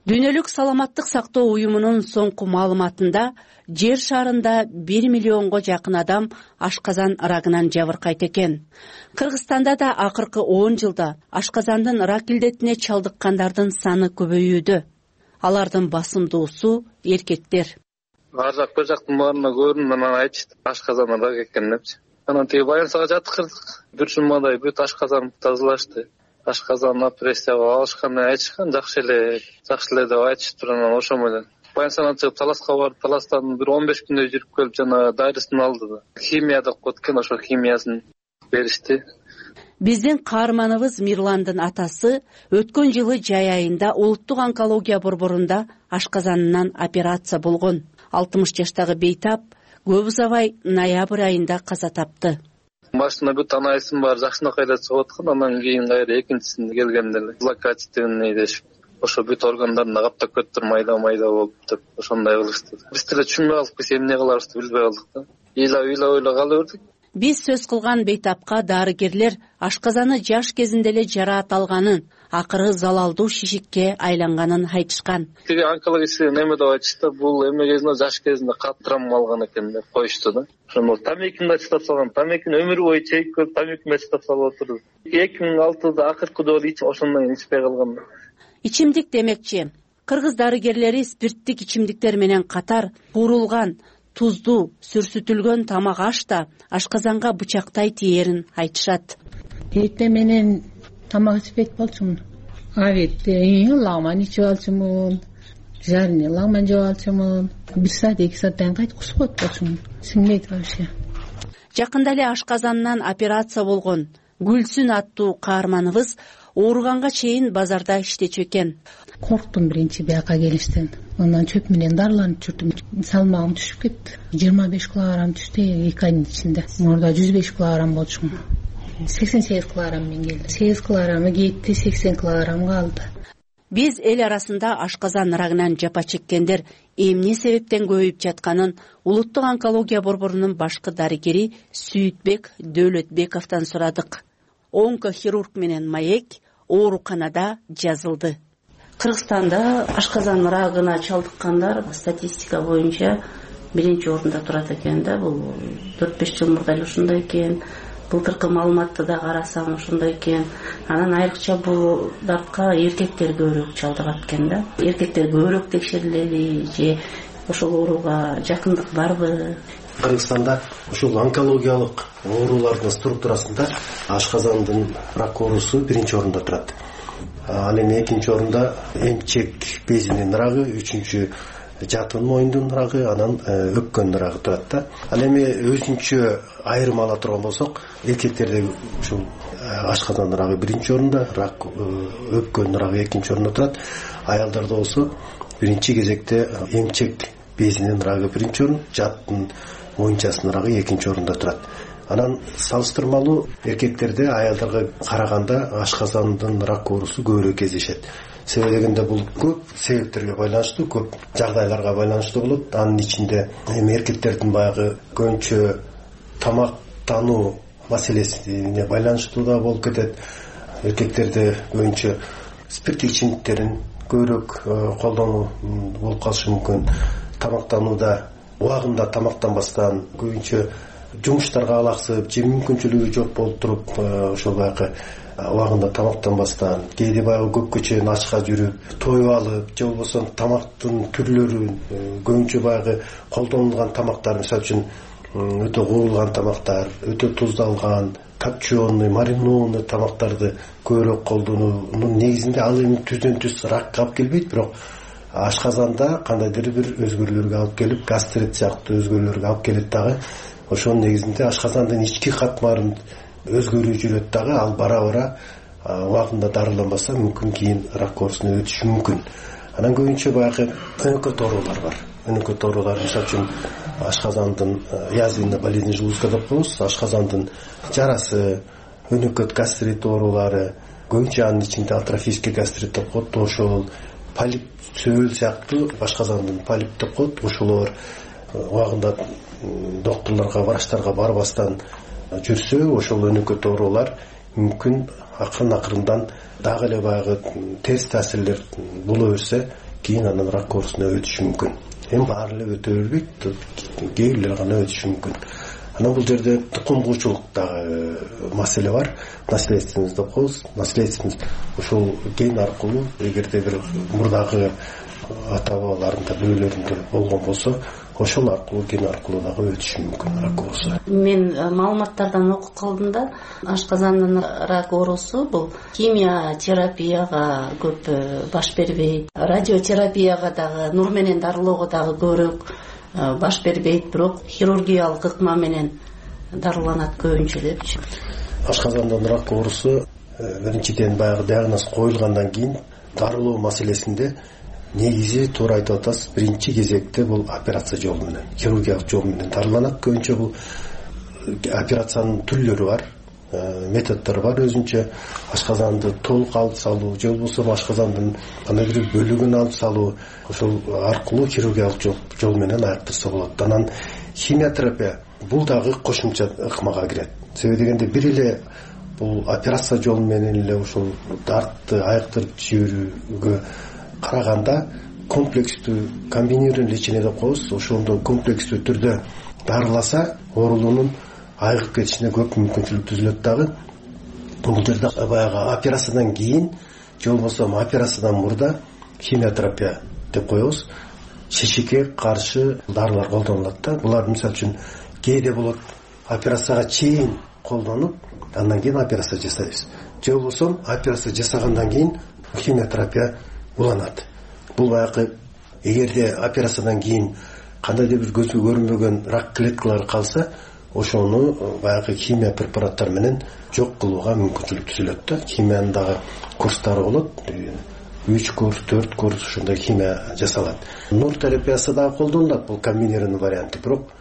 Дүйнөлүк саламаттык сактоо уюмунун соңку маалыматында жер шарында 1 миллионго жакын адам ашказан рагынан жабыркайт экен. Кыргызстанда да акыркы 10 жылда ашказандын рак илдетине чалдыккандардын саны көбөйүүдө. Алардын басымдуусу эркектер. Ар жак бир жактын баарына көрдүм, анан айтышты ашказан рак экен депчи. Анан тиги больницага жаткырдык. Бир жумадай бүт ашказанды тазалашты. Ашказан операцияга алышканын айтышкан, жакшы эле деп айтышыптыр. Анан ошо менен больницадан чыгып таласка барды. Таластан бир 15 күндөй жүрүп келип жана дарысын алды да. Химия деп коет экен, ошо химиясын беришти. Биздин каарманыбыз Мирландын атасы өткөн жылы жай айында улуттук онкология борборунда ашказанынан операция болгон. 60 жаштагы бейтап көп узабай ноябрь айында каза тапты. Башында бүт анализим бар, жакшынакай эле чыгып аткан, анан кийин кайра экинчисинде келгенде эле злокачественный дешип, ошо бүт органдарына каптап кетиптир, майда болуп деп ошондой кылышты. Биз деле түшүнбөй калдык, биз эмне кыларыбызды билбей калдык да. Ыйлап кала бердик. Биз сөз кылган бейтапка дарыгерлер ашказаны жаш кезинде эле жараат алганын, акыры залалдуу шишикке айланганын айтышкан. Тиги онкологист неме деп айтышты, бул эме кезинде жаш кезинде катты травма алган экен деп коюшту да. Ошондо тамекини ачтап салган, тамекини өмүр бою чегип келип тамекини ачтап салып отурду. 2006-да акыркы жолу ичип, ошондон кийин ичпей калган. Ичимдик демекчи, кыргыз дарыгерлери спирттик ичимдиктер менен катар куурулган, туздуу, сүрсүтүлгөн тамак аш да ашказанга бычактай тиерин айтышат. Эртең менен тамак ичпейт болчумун. Абетте лагман ичип алчумун, жарыны лагман жеп алчумун. 1 саат 2 сааттан кайт кусуп коюп болчумун. Сиңбейт вообще. Жакында эле ашказанынан операция болгон Гүлсүн аттуу каарманыбыз ооруганга чейин базарда иштечү экен. Корктум биринчи бияка келиштен. Андан чөп менен дарыланып жүрдүм. Салмагым түшүп кетти. 25 килограмм түштү 2 айдын ичинде. Мурда 105 килограмм болчумун. 88 килограмм мен келди. 8 килограммы кетти, 80 килограмм калды. Биз эл арасында ашказан рагынан жапа чеккендер эмне себептен көбөйүп жатканын улуттук онкология борборунун башкы дарыгери Сүйүтбек Дөөлөтбековдон сурадык. Онкохирург менен маек ооруканада жазылды. Кыргызстанда ашказан рагына чалдыккандар статистика боюнча биринчи орунда турат экен да. Бул 4-5 жыл мурда эле ушундай экен. Былтыркы маалыматты да карасам ушундай экен. Анан айрыкча бул дартка эркектер көбүрөөк чалдыгат экен да. Эркектер көбүрөөк текшерилели же ошол ооруга жакындык барбы? Кыргызстанда ушул онкологиялык оорулардын структурасында ашказандын рак оорусу биринчи орунда турат. Ал эми экинчи орунда эмчек безинин рагы, үчүнчү жатын моюндун рагы, анан өпкөнүн рагы турат да. Ал эми өзүнчө айырым ала турган болсок, эркектерде ушул ашказан рагы биринчи орунда, рак өпкөнүн рагы экинчи орунда турат. Аялдарда болсо биринчи кезекте эмчек безинин рагы биринчи орун, жатын моюнчасынын рагы экинчи орунда турат. Анан салыштырмалуу эркектерде аялдарга караганда ашказандын рак оорусу көбүрөөк кездешет. Себеби дегенде бул көп себептерге байланыштуу, көп жагдайларга байланыштуу болот. Анын ичинде эркектердин баягы көбүнчө тамактануу маселесине байланыштуу да болуп кетет. Эркектерде көбүнчө спирттик ичимдиктерин көбүрөөк колдонуу болуп калышы мүмкүн. Тамактанууда убагында тамактанбастан көбүнчө жумуштарга алаксып, жем мүмкүнчүлүгү жок болуп туруп, ошол баягы убагында тамактанбастан, кээде баягы көпкө чейин ачка жүрүп, тоюп алып, же болбосо тамактын түрлөрүн көбүнчө баягы колдонулган тамактар, мисалы үчүн өтө куурулган тамактар, өтө туздалган, копченый, маринованный тамактарды көбүрөөк колдонуунун негизинде ал эми түздөн түз ракка алып келбейт, бирок ашказанда кандайдыр бир өзгөрүүлөргө алып келип, гастрит сыяктуу өзгөрүүлөргө алып келет дагы. Ошонун негизинде ашказандын ички катмарын өзгөрүү жүрөт дагы, ал бара-бара убагында дарыланбаса мүмкүн кийин рак оорусуна өтүшү мүмкүн. Анан көбүнчө баягы өнөкөт оорулар бар. Өнөкөт оорулар, мисалы үчүн ашказандын язвенный болезнь желудка деп коебуз, ашказандын жарасы, өнөкөт гастрит оорулары, көбүнчө анын ичинде атрофический гастрит деп коет, ошол полип сөөл сыяктуу ашказандын полип деп коет, ошолор убагында доктурларга, врачтарга барбастан жүрсө, ошол өнөкөт оорулар мүмкүн акырын-акырындан дагы эле баягы терс таасирлер боло берсе, кийин анан рак оорусуна өтүшү мүмкүн. Эми баары эле өтө бербейт, кээ бирлер гана өтүшү мүмкүн. Анан бул жерде тукум куучулуктагы маселе бар. Наследственность деп коебуз. Наследственность ушул ген аркылуу эгерде бир мурдагы ата бабаларында бөлөлөрүндө болгон болсо, ошол аркылуу ген аркылуу дагы өтүшү мүмкүн рак оорусу. Мен маалыматтардан окуп калдым да, ашказандын рак оорусу бул химия терапияга көп баш бербейт, радиотерапияга дагы, нур менен дарылоого дагы көбүрөөк баш бербейт, бирок хирургиялык ыкма менен дарыланат көбүнчө депчи. Ашказандын рак оорусу биринчиден баягы диагноз коюлгандан кийин дарылоо маселесинде негизи туура айтып атасыз, биринчи кезекте бул операция жолу менен, хирургиялык жол менен дарыланат. Көбүнчө бул операциянын түрлөрү бар, методдору бар өзүнчө. Ашказанды толук алып салуу же болбосо ашказандын кандай бир бөлүгүн алып салуу, ошол аркылуу хирургиялык жол менен аяктырса болот. Анан химиотерапия бул дагы кошумча ыкмага кирет. Себеби дегенде бир эле бул операция жолу менен эле ошол дартты айыктырып жиберүүгө караганда комплекстүү комбинированный лечение деп коебуз. Ошондо комплекстүү түрдө дарыласа оорулуунун айыгып кетишине көп мүмкүнчүлүк түзүлөт дагы. Бул жерде баягы операциядан кийин же болбосо операциядан мурда химиотерапия деп коебуз. Шишикке каршы дарылар колдонулат да. Булар мисалы үчүн кээде болот операцияга чейин колдонуп, андан кийин операция жасайбыз. Же болбосо операция жасагандан кийин химиотерапия уланат. Бул баягы эгерде операциядан кийин кандайдыр бир көзгө көрүнбөгөн рак клеткалары калса, ошону баягы химия препараттар менен жок кылууга мүмкүнчүлүк түзүлөт да. Химиянын дагы курстары болот. 3 курс, 4 курс ушундай химия жасалат. Нур терапиясы дагы колдонулат, бул комбинированный варианты, бирок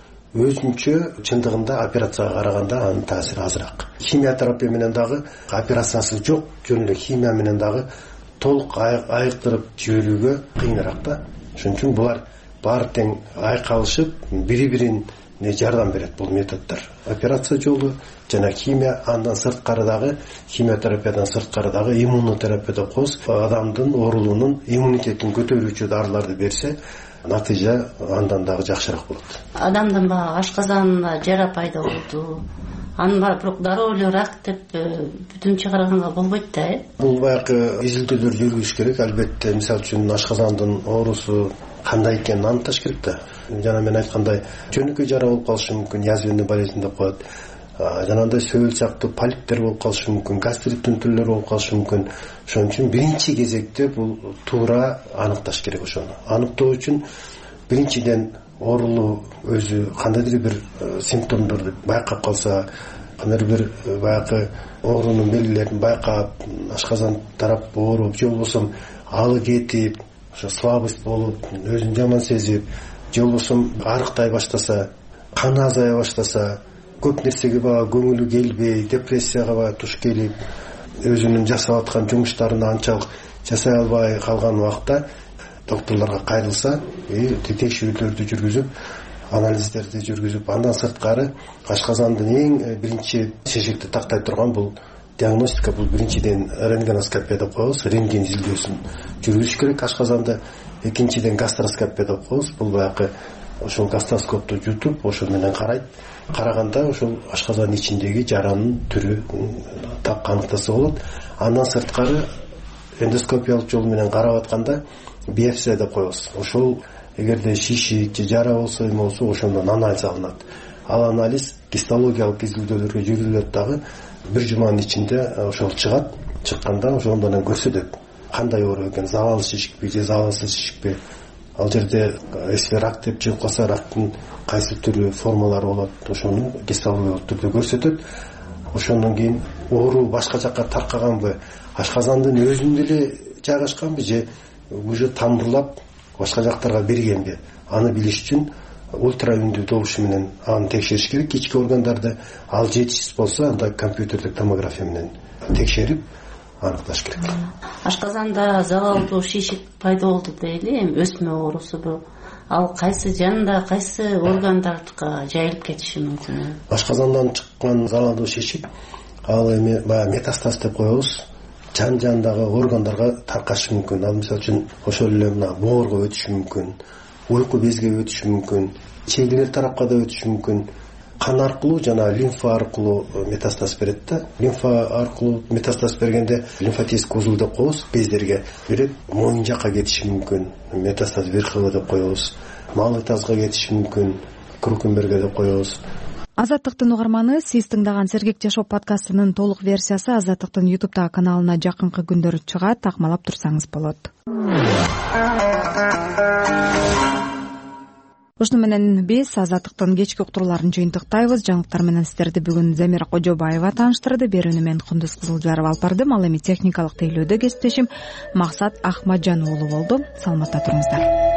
өзүнчө чындыгында операцияга караганда анын таасири азыраак. Химиотерапия менен дагы операциясы жок, жөн эле химия менен дагы толук айыктырып жиберүүгө кыйыныраак да. Ошон үчүн булар баары тең айкалышып, бири-бирине жардам берет бул методдор. Операция жолу жана химия, андан сырткары дагы химиотерапиядан сырткары дагы иммунотерапия деп коебуз. Адамдын оорулуунун иммунитетин көтөрүүчү дарыларды берсе, натыйжа андан дагы жакшыраак болот. Адамдын баягы ашказанында жара пайда болду, анын баары бирок дароо эле рак деп бүтүн чыгарганга болбойт да, Бул баягы изилдөөлөр жүргүзүш керек. Албетте, мисалы үчүн ашказандын оорусу кандай экенин аныкташ керек да. Жана мен айткандай, жөнөкөй жара болуп калышы мүмкүн, язвенный болезнь деп коет. Жанагындай сөөл сыяктуу полиптер болуп калышы мүмкүн, гастриттин түрлөрү болуп калышы мүмкүн. Ошон үчүн биринчи кезекте бул туура аныкташ керек. Ошону аныктоо үчүн биринчиден оорулуу өзү кандайдыр бир симптомдорду байкап калса, кандайдыр бир баягы оорунун белгилерин байкап, ашказан тарап ооруп, же болбосо алы кетип, ошо слабость болуп, өзүн жаман сезип, же болбосо арыктай баштаса, каны азая баштаса, көп нерсеге баягы көңүлү келбей, депрессияга туш келип, өзүнүн жасап аткан жумуштарына анчалык жасай албай калган убакта докторлорго кайрылса, текшерүүлөрдү жүргүзүп, анализдерди жүргүзүп, андан сырткары ашказандын эң биринчи шешекти тактай турган бул диагностика, бул биринчиден рентгеноскопия деп коебуз, рентген изилдөөсүн жүргүзүш керек ашказанды. Экинчиден гастроскопия деп коебуз, бул баягы ошол гастроскопту жутуп, ошол менен карайт. Караганда ошол ашказандын ичиндеги жаранын түрү так аныктаса болот. Андан сырткары эндоскопиялык жол менен карап атканда биопсия деп коебуз. Ошол эгерде шишик же жара болсо, эме болсо, ошондон анализ алынат. Ал анализ гистологиялык изилдөөлөргө жүргүзүлөт дагы. Бир жуманын ичинде ошол чыгат. Чыкканда ошондон көрсөтөт кандай оору экен, завал шишикпи же завалсыз шишикпи. Ал жерде эске рак деп чыгып калса, рактын кайсы түрү, формалары болот, ошону гистологиялык түрдө көрсөтөт. Ошондон кийин оору башка жакка таркаганбы, ашказандын өзүндө эле жайгашканбы же уже тамырлап башка жактарга бергенби, аны билиш үчүн ультра үндүү добуш менен аны текшериш керек. Ички органдарды ал жетишсиз болсо, анда компьютердик томография менен текшерип аныкташ керек. Ашказанда завалдуу шишик пайда болду дейли, эми өсмө оорусу бул. Ал кайсы жанда, кайсы органдарга жайылып кетиши мүмкүн? Ашказандан чыккан завалдуу шишик, ал эми баягы метастаз деп коебуз. жан жанындагы органдарга таркашышы мүмкүн. Ал мисалы үчүн ошол эле мына боорго өтүшү мүмкүн, уйку безге өтүшү мүмкүн, чегилер тарапка да өтүшү мүмкүн. Кан аркылуу жана лимфа аркылуу метастаз берет да. Лимфа аркылуу метастаз бергенде лимфатический узул деп коебуз, бездерге берет. Моюн жака кетиши мүмкүн, метастаз верхова деп коебуз. Малый тазга кетиши мүмкүн, крукенберге деп коебуз. Азаттыктын угарманы, сиз тыңдаган Сергек жашоо подкастынын толук версиясы Азаттыктын YouTube'дагы каналына жакынкы күндөр чыгат, такмалап турсаңыз болот. Ушуну менен биз Азаттыктын кечки уктурууларын жыйынтыктайбыз. Жаңылыктар менен сиздерди бүгүн Замира Кожобаева тааныштырды. Берүүнү мен Кундуз Кызылжаров алып бардым. Ал эми техникалык тейлөөдө кесиптешим Максат Ахмаджан уулу болду. Саламатта туруңуздар.